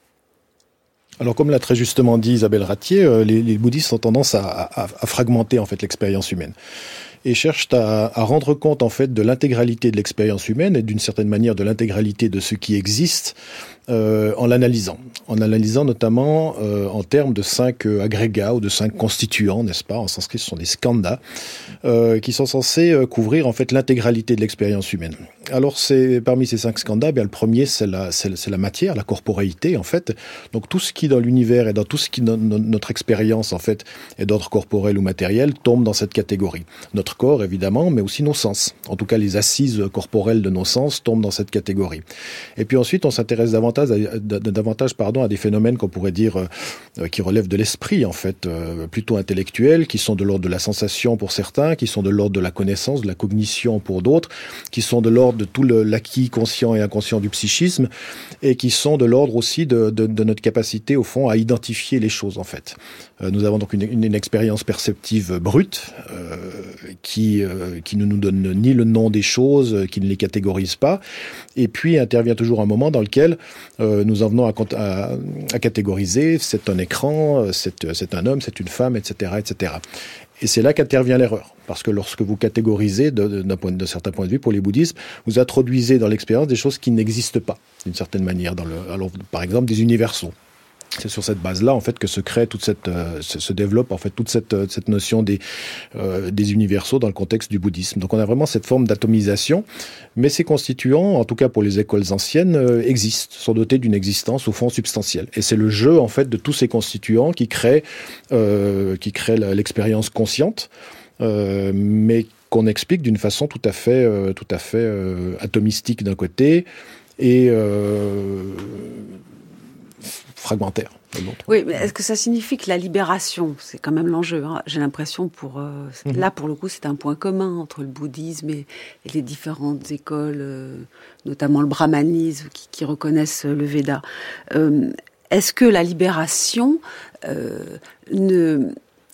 Alors, comme l'a très justement dit Isabelle Ratier, euh, les, les bouddhistes ont tendance à, à, à fragmenter en fait l'expérience humaine et cherchent à, à rendre compte en fait de l'intégralité de l'expérience humaine et d'une certaine manière de l'intégralité de ce qui existe euh, en l'analysant, en analysant notamment euh, en termes de cinq euh, agrégats ou de cinq constituants, n'est-ce pas ? En sanskrit, ce sont des skandhas euh, qui sont censés euh, couvrir en fait l'intégralité de l'expérience humaine. Alors, c'est parmi ces cinq skandhas, bien le premier, c'est la, c'est, c'est la matière, la corporéité en fait. Donc tout ce qui dans l'univers et dans tout ce qui dans notre expérience en fait est d'ordre corporel ou matériel tombe dans cette catégorie. Notre corps évidemment, mais aussi nos sens. En tout cas, les assises corporelles de nos sens tombent dans cette catégorie. Et puis ensuite, on s'intéresse davantage, à, davantage pardon, à des phénomènes qu'on pourrait dire euh, qui relèvent de l'esprit en fait, euh, plutôt intellectuels, qui sont de l'ordre de la sensation pour certains, qui sont de l'ordre de la connaissance, de la cognition pour d'autres, qui sont de l'ordre l'ordre de tout le, l'acquis conscient et inconscient du psychisme, et qui sont de l'ordre aussi de, de, de notre capacité, au fond, à identifier les choses, en fait. Euh, nous avons donc une, une, une expérience perceptive brute, euh, qui, euh, qui ne nous donne ni le nom des choses, qui ne les catégorise pas, et puis intervient toujours un moment dans lequel euh, nous en venons à, à, à catégoriser, c'est un écran, c'est, c'est un homme, c'est une femme, et cetera, et cetera. Et c'est là qu'intervient l'erreur. Parce que lorsque vous catégorisez, de, de, d'un, point, de certains points de vue, pour les bouddhismes, vous introduisez dans l'expérience des choses qui n'existent pas, d'une certaine manière. Dans le, alors, par exemple, des universaux. C'est sur cette base-là, en fait, que se crée toute cette, euh, se, se développe, en fait, toute cette, cette notion des, euh, des universaux dans le contexte du bouddhisme. Donc, on a vraiment cette forme d'atomisation, mais ces constituants, en tout cas pour les écoles anciennes, euh, existent, sont dotés d'une existence, au fond, substantielle. Et c'est le jeu, en fait, de tous ces constituants qui crée, euh, qui crée la, l'expérience consciente, euh, mais qu'on explique d'une façon tout à fait, euh, tout à fait euh, atomistique d'un côté, et euh, fragmentaire. Oui, mais est-ce que ça signifie que la libération, c'est quand même l'enjeu, hein. J'ai l'impression, pour euh, mmh. là, pour le coup, c'est un point commun entre le bouddhisme et, et les différentes écoles, euh, notamment le brahmanisme, qui, qui reconnaissent le Veda. Euh, est-ce que la libération euh, ne,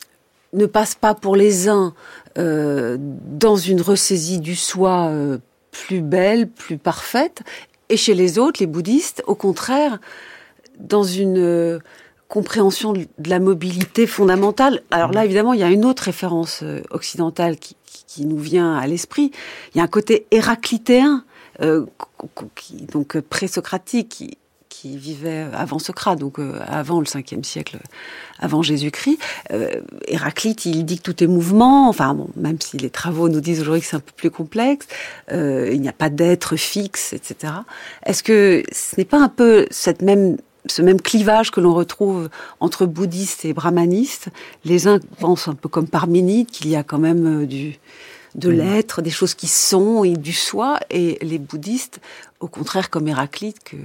ne passe pas pour les uns euh, dans une ressaisie du soi euh, plus belle, plus parfaite, et chez les autres, les bouddhistes, au contraire, dans une euh, compréhension de la mobilité fondamentale. Alors là, évidemment, il y a une autre référence euh, occidentale qui, qui, qui nous vient à l'esprit. Il y a un côté héraclitéen, euh, qui, donc pré-socratique, qui, qui vivait avant Socrate, donc euh, avant le cinquième siècle, avant Jésus-Christ. Euh, Héraclite, il dit que tout est mouvement, enfin, bon, même si les travaux nous disent aujourd'hui que c'est un peu plus complexe, euh, il n'y a pas d'être fixe, et cetera. Est-ce que ce n'est pas un peu cette même ce même clivage que l'on retrouve entre bouddhistes et brahmanistes? Les uns pensent un peu comme Parménide qu'il y a quand même du, de l'être, des choses qui sont et du soi, et les bouddhistes, au contraire, comme Héraclite, que,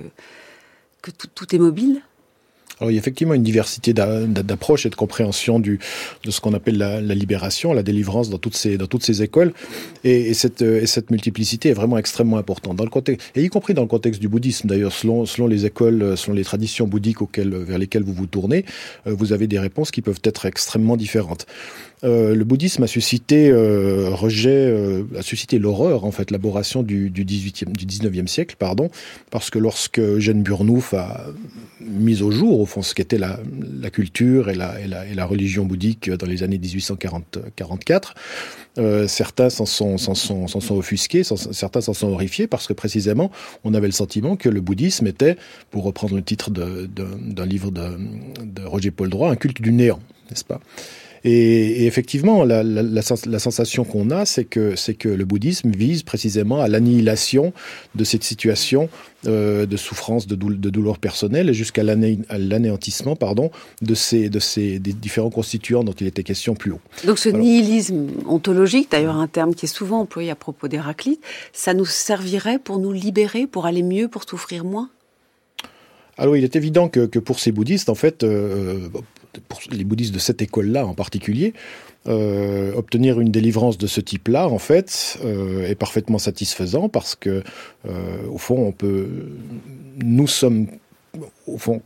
que tout, tout est mobile. Alors, il y a effectivement une diversité d'approches et de compréhension du, de ce qu'on appelle la, la libération, la délivrance dans toutes ces, dans toutes ces écoles. Et, et, cette, et cette multiplicité est vraiment extrêmement importante. Dans le contexte, et y compris dans le contexte du bouddhisme, d'ailleurs, selon, selon les écoles, selon les traditions bouddhiques auxquelles, vers lesquelles vous vous tournez, euh, vous avez des réponses qui peuvent être extrêmement différentes. Euh, le bouddhisme a suscité euh, rejet, euh, a suscité l'horreur, en fait, l'aberration du, du dix-huitième, du dix-neuvième siècle, pardon, parce que lorsque Eugène Burnouf a mis au jour, au fond, ce qu'était la, la culture et la, et, la, et la religion bouddhique dans les années dix-huit cent quarante-quatre, euh, certains s'en sont, s'en sont, s'en sont offusqués, s'en, certains s'en sont horrifiés, parce que précisément, on avait le sentiment que le bouddhisme était, pour reprendre le titre de, de, d'un livre de, de Roger Paul Droit, un culte du néant, n'est-ce pas ? Et, et effectivement, la, la, la, la sensation qu'on a, c'est que, c'est que le bouddhisme vise précisément à l'annihilation de cette situation euh, de souffrance, de, doule, de douleur personnelle, jusqu'à l'ané, à l'anéantissement, pardon, de ces, de ces des différents constituants dont il était question plus haut. Donc ce Alors, nihilisme ontologique, d'ailleurs un terme qui est souvent employé à propos d'Héraclite, ça nous servirait pour nous libérer, pour aller mieux, pour souffrir moins ? Alors il est évident que, que pour ces bouddhistes, en fait, euh, pour les bouddhistes de cette école-là en particulier, euh, obtenir une délivrance de ce type-là, en fait, euh, est parfaitement satisfaisant parce que, euh, au fond, on peut, nous sommes, au fond,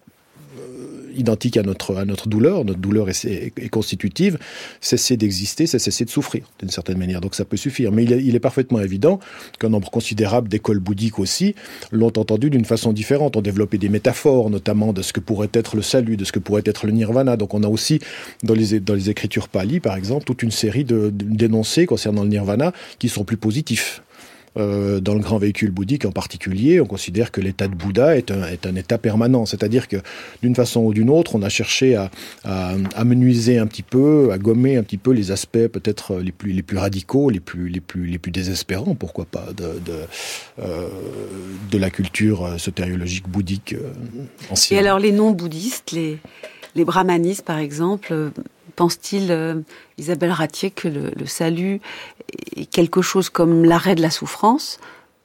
identique à notre, à notre douleur, notre douleur est, est, est constitutive, cesser d'exister, c'est cesser de souffrir, d'une certaine manière. Donc ça peut suffire. Mais il est, il est parfaitement évident qu'un nombre considérable d'écoles bouddhiques aussi l'ont entendu d'une façon différente, ont développé des métaphores, notamment de ce que pourrait être le salut, de ce que pourrait être le nirvana. Donc on a aussi, dans les, dans les écritures pali, par exemple, toute une série de, de, d'énoncés concernant le nirvana qui sont plus positifs. Euh, dans le grand véhicule bouddhique en particulier, on considère que l'état de Bouddha est un, est un état permanent. C'est-à-dire que d'une façon ou d'une autre, on a cherché à, à, à menuiser un petit peu, à gommer un petit peu les aspects peut-être les plus, les plus radicaux, les plus, les plus, les plus désespérants, pourquoi pas, de, de, euh, de la culture sotériologique bouddhique euh, ancienne. Et alors les non-bouddhistes, les, les brahmanistes par exemple, pense-t-il, euh, Isabelle Ratier, que le, le salut est quelque chose comme l'arrêt de la souffrance,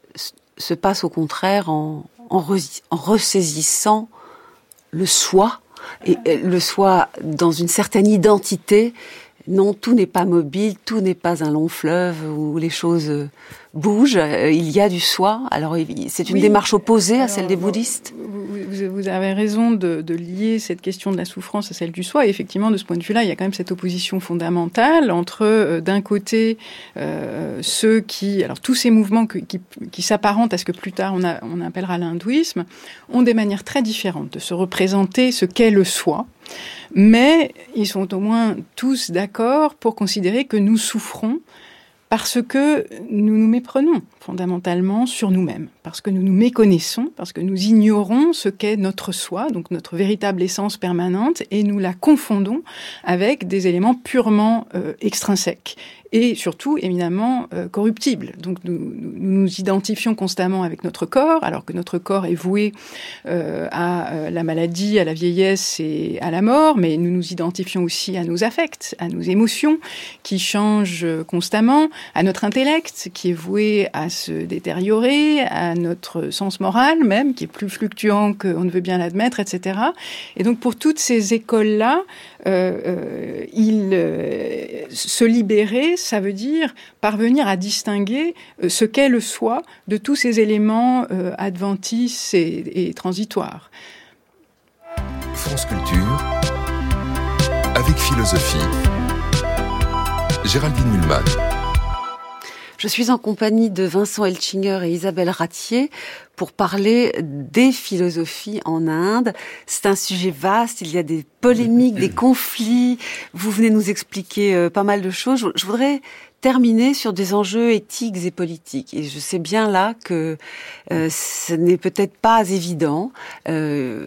se passe au contraire en, en, re, en ressaisissant le soi, et, et le soi dans une certaine identité non, tout n'est pas mobile, tout n'est pas un long fleuve où les choses bougent. Il y a du soi. Alors, c'est une oui, démarche opposée alors, à celle des bouddhistes. Vous, vous avez raison de, de lier cette question de la souffrance à celle du soi. Et effectivement, de ce point de vue-là, il y a quand même cette opposition fondamentale entre, euh, d'un côté, euh, ceux qui... Alors, tous ces mouvements que, qui, qui s'apparentent à ce que plus tard on, a, on appellera l'hindouisme, ont des manières très différentes de se représenter ce qu'est le soi. Mais ils sont au moins tous d'accord pour considérer que nous souffrons parce que nous nous méprenons fondamentalement sur nous-mêmes, parce que nous nous méconnaissons, parce que nous ignorons ce qu'est notre soi, donc notre véritable essence permanente, et nous la confondons avec des éléments purement euh, extrinsèques et surtout éminemment euh, corruptibles. Donc nous, nous nous identifions constamment avec notre corps, alors que notre corps est voué euh, à euh, la maladie, à la vieillesse et à la mort, mais nous nous identifions aussi à nos affects, à nos émotions qui changent constamment, à notre intellect qui est voué à se détériorer, à notre sens moral même, qui est plus fluctuant qu'on ne veut bien l'admettre, et cetera. Et donc pour toutes ces écoles-là, euh, euh, il, euh, se libérer, ça veut dire parvenir à distinguer euh, ce qu'est le soi de tous ces éléments euh, adventices et, et transitoires. France Culture, avec philosophie, Géraldine Mühlmann. Je suis en compagnie de Vincent Eltschinger et Isabelle Ratier pour parler des philosophies en Inde. C'est un sujet vaste, il y a des polémiques, des conflits. Vous venez nous expliquer euh, pas mal de choses. Je voudrais terminer sur des enjeux éthiques et politiques. Et je sais bien là que euh, ce n'est peut-être pas évident. Euh,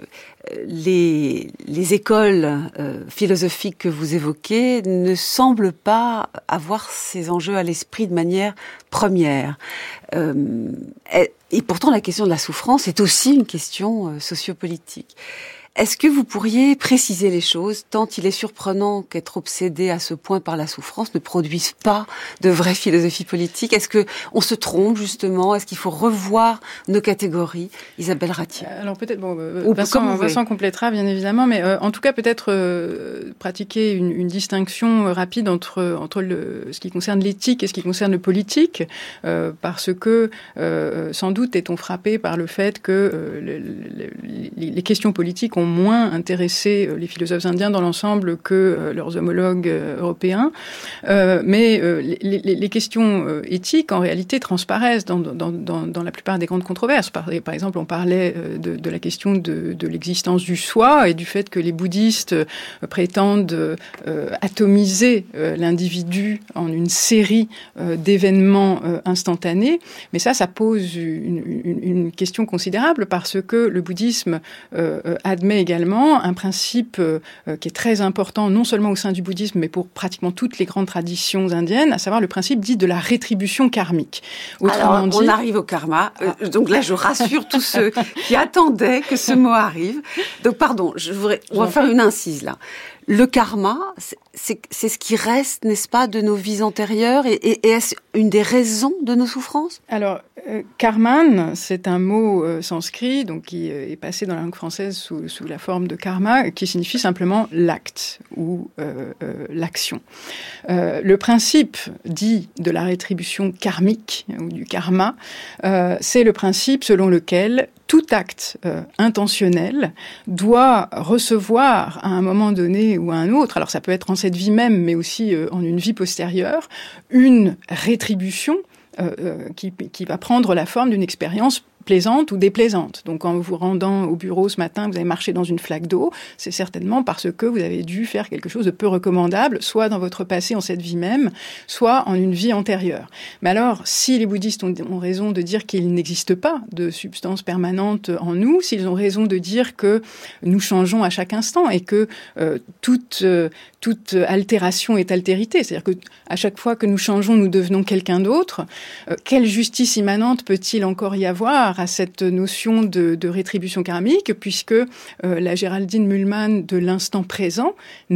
les, les écoles euh, philosophiques que vous évoquez ne semblent pas avoir ces enjeux à l'esprit de manière première. Euh, et, et pourtant, la question de la souffrance est aussi une question euh, sociopolitique. Est-ce que vous pourriez préciser les choses, tant il est surprenant qu'être obsédé à ce point par la souffrance ne produise pas de vraie philosophie politique? Est-ce que on se trompe justement? Est-ce qu'il faut revoir nos catégories? Isabelle Ratier. Alors peut-être, bon, Ou Vincent, Vincent complétera bien évidemment, mais euh, en tout cas peut-être euh, pratiquer une, une distinction rapide entre entre le, ce qui concerne l'éthique et ce qui concerne le politique, euh, parce que euh, sans doute est-on frappé par le fait que euh, le, le, les, les questions politiques ont moins intéressé les philosophes indiens dans l'ensemble que euh, leurs homologues euh, européens. Euh, mais euh, les, les, les questions euh, éthiques, en réalité, transparaissent dans, dans, dans, dans la plupart des grandes controverses. Par, par exemple, on parlait euh, de, de la question de, de l'existence du soi et du fait que les bouddhistes euh, prétendent euh, atomiser euh, l'individu en une série euh, d'événements euh, instantanés. Mais ça, ça pose une, une, une question considérable parce que le bouddhisme euh, admet également un principe euh, qui est très important, non seulement au sein du bouddhisme, mais pour pratiquement toutes les grandes traditions indiennes, à savoir le principe dit de la rétribution karmique. Autrement Alors, dit, on arrive au karma. Ah. Euh, donc là, je rassure tous ceux qui attendaient que ce mot arrive. Donc, pardon, je voudrais, on va faire une incise là. Le karma, c'est, c'est, c'est ce qui reste, n'est-ce pas, de nos vies antérieures et, et, et est-ce une des raisons de nos souffrances? Alors, euh, karman, c'est un mot euh, sanskrit donc qui euh, est passé dans la langue française sous, sous la forme de karma, qui signifie simplement l'acte ou euh, euh, l'action. Euh, le principe dit de la rétribution karmique ou du karma, euh, c'est le principe selon lequel tout acte euh, intentionnel doit recevoir à un moment donné ou à un autre, alors ça peut être en cette vie même, mais aussi euh, en une vie postérieure, une rétribution euh, euh, qui, qui va prendre la forme d'une expérience plaisante ou déplaisante. Donc, en vous rendant au bureau ce matin, vous avez marché dans une flaque d'eau, c'est certainement parce que vous avez dû faire quelque chose de peu recommandable, soit dans votre passé, en cette vie même, soit en une vie antérieure. Mais alors, si les bouddhistes ont, ont raison de dire qu'il n'existe pas de substance permanente en nous, s'ils ont raison de dire que nous changeons à chaque instant et que euh, toute, euh, toute altération est altérité, c'est-à-dire que à chaque fois que nous changeons, nous devenons quelqu'un d'autre, euh, quelle justice immanente peut-il encore y avoir à cette notion de, de rétribution karmique, puisque euh, la Géraldine Mühlmann de l'instant présent n'est pas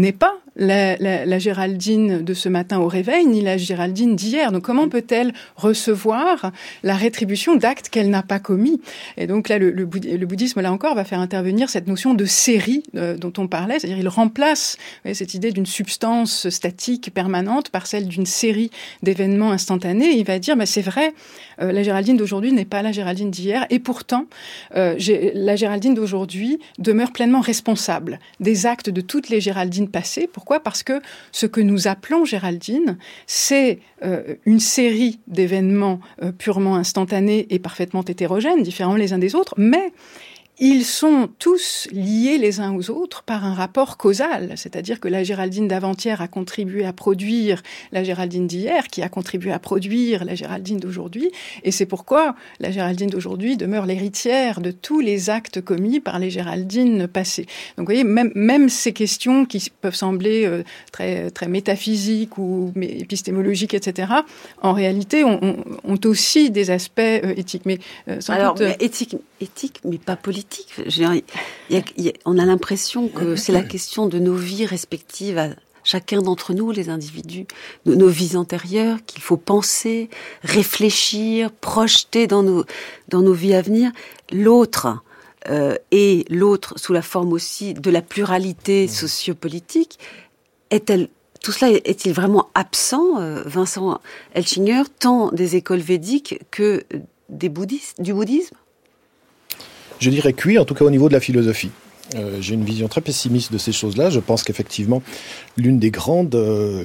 la, la, la Géraldine de ce matin au réveil, ni la Géraldine d'hier. Donc comment peut-elle recevoir la rétribution d'actes qu'elle n'a pas commis? Et donc là, le, le, le bouddhisme, là encore, va faire intervenir cette notion de série euh, dont on parlait, c'est-à-dire il remplace vous voyez, cette idée d'une substance statique permanente par celle d'une série d'événements instantanés. Il va dire, bah, c'est vrai, euh, la Géraldine d'aujourd'hui n'est pas la Géraldine d'hier, et pourtant, euh, j'ai, la Géraldine d'aujourd'hui demeure pleinement responsable des actes de toutes les Géraldines passées. Pourquoi ? Parce que ce que nous appelons Géraldine, c'est euh, une série d'événements euh, purement instantanés et parfaitement hétérogènes, différents les uns des autres, mais ils sont tous liés les uns aux autres par un rapport causal, c'est-à-dire que la Géraldine d'avant-hier a contribué à produire la Géraldine d'hier, qui a contribué à produire la Géraldine d'aujourd'hui, et c'est pourquoi la Géraldine d'aujourd'hui demeure l'héritière de tous les actes commis par les Géraldines passées. Donc vous voyez, même, même ces questions qui peuvent sembler euh, très, très métaphysiques ou épistémologiques, et cetera, en réalité ont, ont, ont aussi des aspects euh, éthiques. Mais, euh, sans Alors, doute, mais éthique, éthique, mais pas politique. Il y a, il y a, on a l'impression que c'est la question de nos vies respectives à chacun d'entre nous, les individus, de nos vies antérieures, qu'il faut penser, réfléchir, projeter dans nos, dans nos vies à venir. L'autre, euh, et l'autre sous la forme aussi de la pluralité sociopolitique, est-elle, tout cela est-il vraiment absent, euh, Vincent Elchinger, tant des écoles védiques que des bouddhistes, du bouddhisme? Je dirais que oui, en tout cas au niveau de la philosophie. Euh, j'ai une vision très pessimiste de ces choses-là. Je pense qu'effectivement, l'une des grandes euh,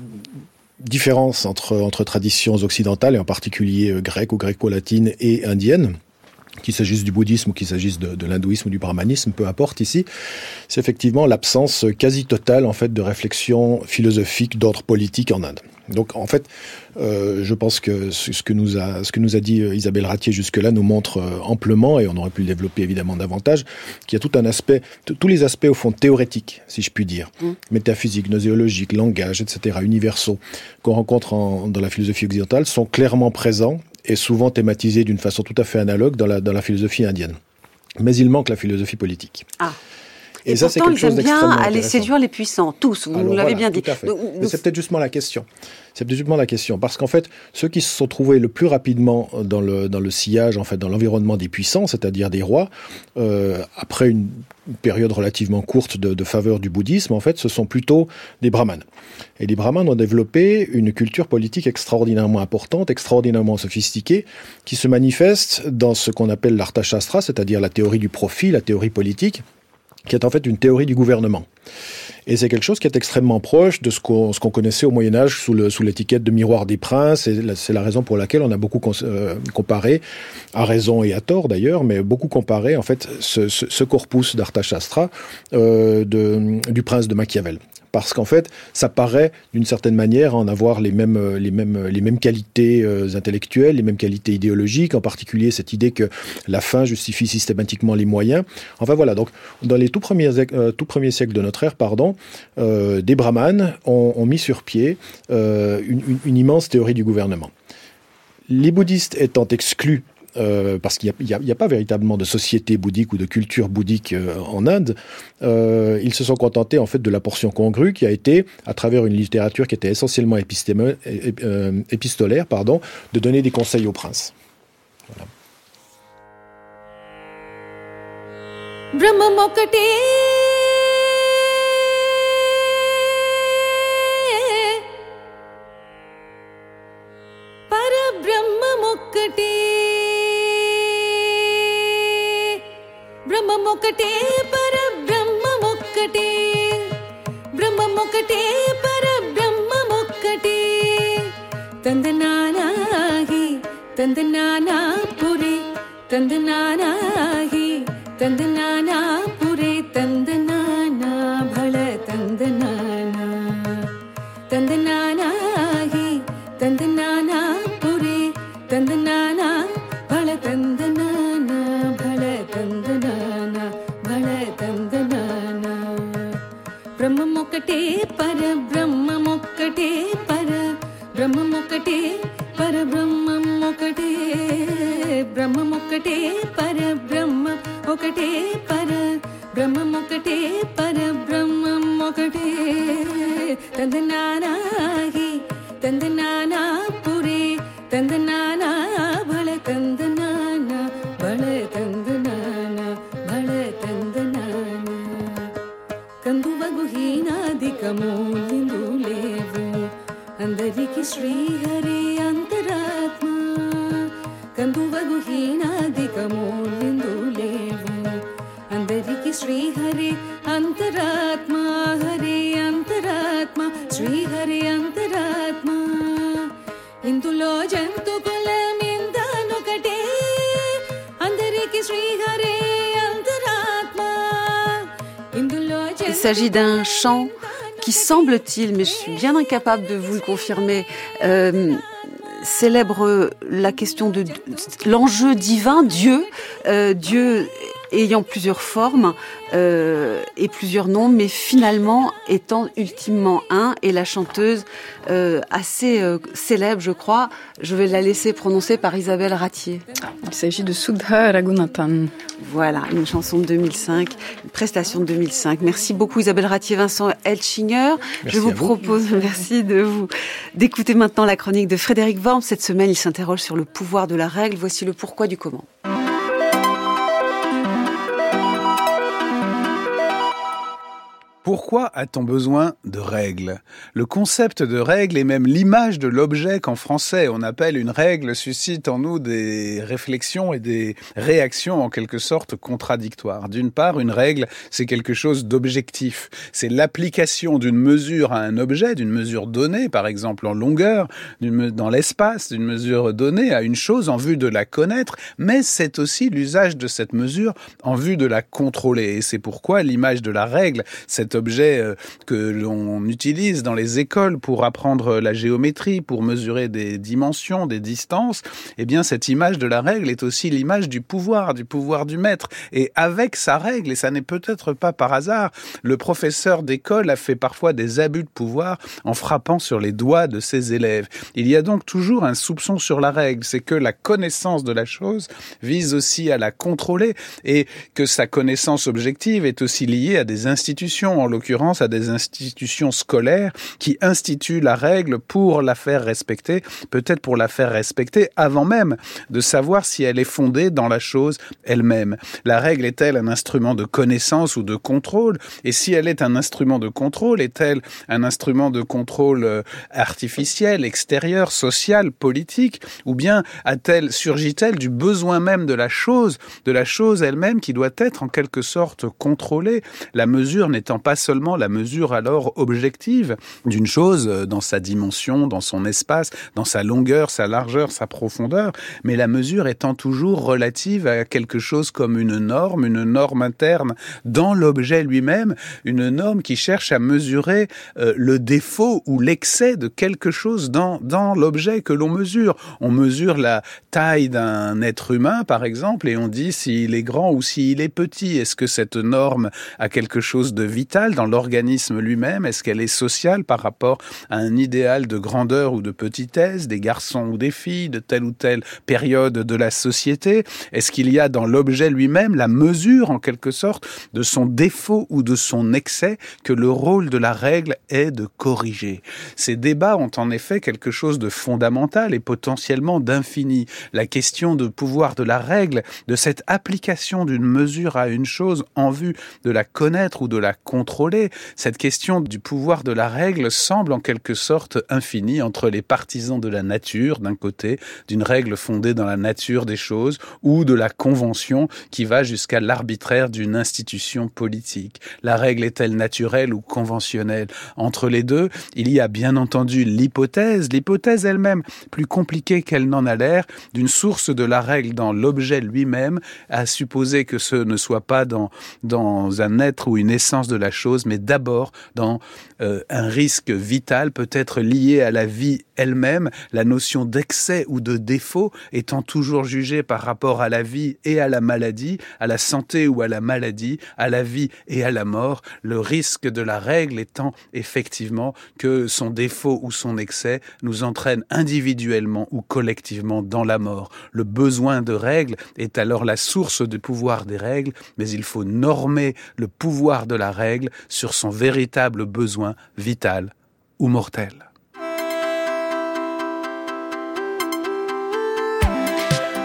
différences entre, entre traditions occidentales, et en particulier euh, grecques ou gréco-latines et indiennes, qu'il s'agisse du bouddhisme ou qu'il s'agisse de, de l'hindouisme ou du brahmanisme, peu importe ici, c'est effectivement l'absence quasi totale en fait de réflexion philosophique d'ordre politique en Inde. Donc en fait, euh, je pense que ce que nous a ce que nous a dit Isabelle Ratier jusque-là nous montre euh, amplement, et on aurait pu le développer évidemment davantage, qu'il y a tout un aspect, t- tous les aspects au fond théoriques, si je puis dire, mmh. métaphysique, gnoséologique, langage, et cetera, universaux, qu'on rencontre en, dans la philosophie occidentale, sont clairement présents et souvent thématisés d'une façon tout à fait analogue dans la dans la philosophie indienne. Mais il manque la philosophie politique. Ah. Et, et ça, c'est quelque chose d'extrêmement bien aller séduire les puissants, tous, vous Alors, nous l'avez voilà, bien dit. Donc, Mais nous... c'est peut-être justement la question. C'est peut-être justement la question. Parce qu'en fait, ceux qui se sont trouvés le plus rapidement dans le, dans le sillage, en fait, dans l'environnement des puissants, c'est-à-dire des rois, euh, après une période relativement courte de, de faveur du bouddhisme, en fait, ce sont plutôt des brahmanes. Et les brahmanes ont développé une culture politique extraordinairement importante, extraordinairement sophistiquée, qui se manifeste dans ce qu'on appelle l'Arthashastra, c'est-à-dire la théorie du profit, la théorie politique, qui est en fait une théorie du gouvernement. Et c'est quelque chose qui est extrêmement proche de ce qu'on, ce qu'on connaissait au Moyen-Âge sous, le, sous l'étiquette de miroir des princes, et la, c'est la raison pour laquelle on a beaucoup cons, euh, comparé, à raison et à tort d'ailleurs, mais beaucoup comparé en fait ce, ce, ce corpus d'Arthashastra euh, de, du prince de Machiavel. Parce qu'en fait, ça paraît d'une certaine manière en avoir les mêmes, les mêmes, les mêmes qualités euh, intellectuelles, les mêmes qualités idéologiques, en particulier cette idée que la fin justifie systématiquement les moyens. Enfin voilà, donc dans les tout premiers, euh, tout premiers siècles de notre ère, pardon, euh, des brahmanes ont, ont mis sur pied euh, une, une, une immense théorie du gouvernement. Les bouddhistes étant exclus, Euh, parce qu'il n'y a, a, a pas véritablement de société bouddhique ou de culture bouddhique euh, en Inde, euh, ils se sont contentés en fait de la portion congrue qui a été, à travers une littérature qui était essentiellement épistémo- é- euh, épistolaire, pardon, de donner des conseils aux princes. Voilà. మొక్కటే పరబ్రహ్మ మొక్కటే బ్రహ్మ మొక్కటే పరబ్రహ్మ మొక్కటే తందనానాహి తందనానా పురే తందనానాహి తందనానా పురే తందనానా భళ తందనానా తందనానాహి తందనానా పురే తందనానా భళ తందనానా భళ తందనానా బ్రహ్మ మొక్కటే పర బ్రహ్మ మొక్కటే పర బ్రహ్మ మొక్కటే పర బ్రహ్మ మొక్కటే బ్రహ్మ మొక్కటే పర బ్రహ్మ ఒకటే పర బ్రహ్మ మొక్కటే పర బ్రహ్మ ఒకటే ತಂದನಾನಾ ಪುರಿ ತಂದನಾನಾ ಬಳೆ ತಂದನಾನ ಬಳೆ ತಂದನಾನ ಬಳೆ ತಂದನಾನ కందువగు హీనాదిక మూలిందు లేవు అందరికి శ్రీహరి అంతరాత్మ కందువగు హీనాదిక మూలిందు లేవు అందరికి శ్రీహరి అంతరాత్మ హరి అంతరాత్మ శ్రీహరి అంతరాత్మ ఇందులో జంతు కులమిందనొకటే అందరికి శ్రీహరి అంతరాత్మ ఇందులో Il s'agit d'un chant qui, semble-t-il, mais je suis bien incapable de vous le confirmer, euh, célèbre la question de, de l'enjeu divin, Dieu, euh, Dieu ayant plusieurs formes euh, et plusieurs noms, mais finalement étant ultimement un. Et la chanteuse, euh, assez euh, célèbre, je crois, je vais la laisser prononcer par Isabelle Ratier. Il s'agit de Sudha Raghunathan. Voilà, une chanson de deux mille cinq, une prestation de deux mille cinq. Merci beaucoup Isabelle Ratier, Vincent Eltschinger. Merci je vous, vous propose, merci de vous d'écouter maintenant la chronique de Frédéric Worm. Cette semaine, il s'interroge sur le pouvoir de la règle. Voici le pourquoi du comment. Pourquoi a-t-on besoin de règles ? Le concept de règle et même l'image de l'objet qu'en français on appelle une règle suscite en nous des réflexions et des réactions en quelque sorte contradictoires. D'une part, une règle, c'est quelque chose d'objectif. C'est l'application d'une mesure à un objet, d'une mesure donnée, par exemple en longueur, d'une, dans l'espace, d'une mesure donnée à une chose en vue de la connaître, mais c'est aussi l'usage de cette mesure en vue de la contrôler. Et c'est pourquoi l'image de la règle, cet objet que l'on utilise dans les écoles pour apprendre la géométrie, pour mesurer des dimensions, des distances, eh bien cette image de la règle est aussi l'image du pouvoir, du pouvoir du maître. Et avec sa règle, et ça n'est peut-être pas par hasard, le professeur d'école a fait parfois des abus de pouvoir en frappant sur les doigts de ses élèves. Il y a donc toujours un soupçon sur la règle, c'est que la connaissance de la chose vise aussi à la contrôler et que sa connaissance objective est aussi liée à des institutions, en l'occurrence à des institutions scolaires qui instituent la règle pour la faire respecter, peut-être pour la faire respecter avant même de savoir si elle est fondée dans la chose elle-même. La règle est-elle un instrument de connaissance ou de contrôle ? Et si elle est un instrument de contrôle, est-elle un instrument de contrôle artificiel, extérieur, social, politique ? Ou bien a-t-elle, surgit-elle du besoin même de la chose, de la chose elle-même qui doit être en quelque sorte contrôlée, la mesure n'étant pas seulement la mesure alors objective d'une chose dans sa dimension, dans son espace, dans sa longueur, sa largeur, sa profondeur, mais la mesure étant toujours relative à quelque chose comme une norme, une norme interne dans l'objet lui-même, une norme qui cherche à mesurer euh, le défaut ou l'excès de quelque chose dans, dans l'objet que l'on mesure. On mesure la taille d'un être humain, par exemple, et on dit s'il est grand ou s'il est petit. Est-ce que cette norme a quelque chose de vital dans l'organisme lui-même? Est-ce qu'elle est sociale par rapport à un idéal de grandeur ou de petitesse, des garçons ou des filles, de telle ou telle période de la société? Est-ce qu'il y a dans l'objet lui-même la mesure, en quelque sorte, de son défaut ou de son excès que le rôle de la règle est de corriger? Ces débats ont en effet quelque chose de fondamental et potentiellement d'infini. La question de pouvoir de la règle, de cette application d'une mesure à une chose en vue de la connaître ou de la contrôler, cette question du pouvoir de la règle semble en quelque sorte infinie entre les partisans de la nature, d'un côté, d'une règle fondée dans la nature des choses, ou de la convention qui va jusqu'à l'arbitraire d'une institution politique. La règle est-elle naturelle ou conventionnelle? Entre les deux, il y a bien entendu l'hypothèse, l'hypothèse elle-même, plus compliquée qu'elle n'en a l'air, d'une source de la règle dans l'objet lui-même, à supposer que ce ne soit pas dans, dans un être ou une essence de la chose, mais d'abord dans euh, un risque vital, peut-être lié à la vie elle-même, la notion d'excès ou de défaut étant toujours jugée par rapport à la vie et à la maladie, à la santé ou à la maladie, à la vie et à la mort, le risque de la règle étant effectivement que son défaut ou son excès nous entraîne individuellement ou collectivement dans la mort. Le besoin de règles est alors la source du pouvoir des règles, mais il faut normer le pouvoir de la règle sur son véritable besoin vital ou mortel.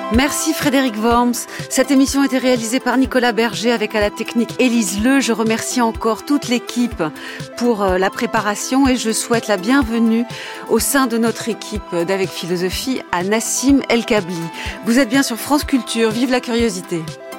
Merci Frédéric Worms. Cette émission a été réalisée par Nicolas Berger avec à la technique Élise Leu. Je remercie encore toute l'équipe pour la préparation et je souhaite la bienvenue au sein de notre équipe d'Avec Philosophie à Nassim El Kabli. Vous êtes bien sur France Culture. Vive la curiosité.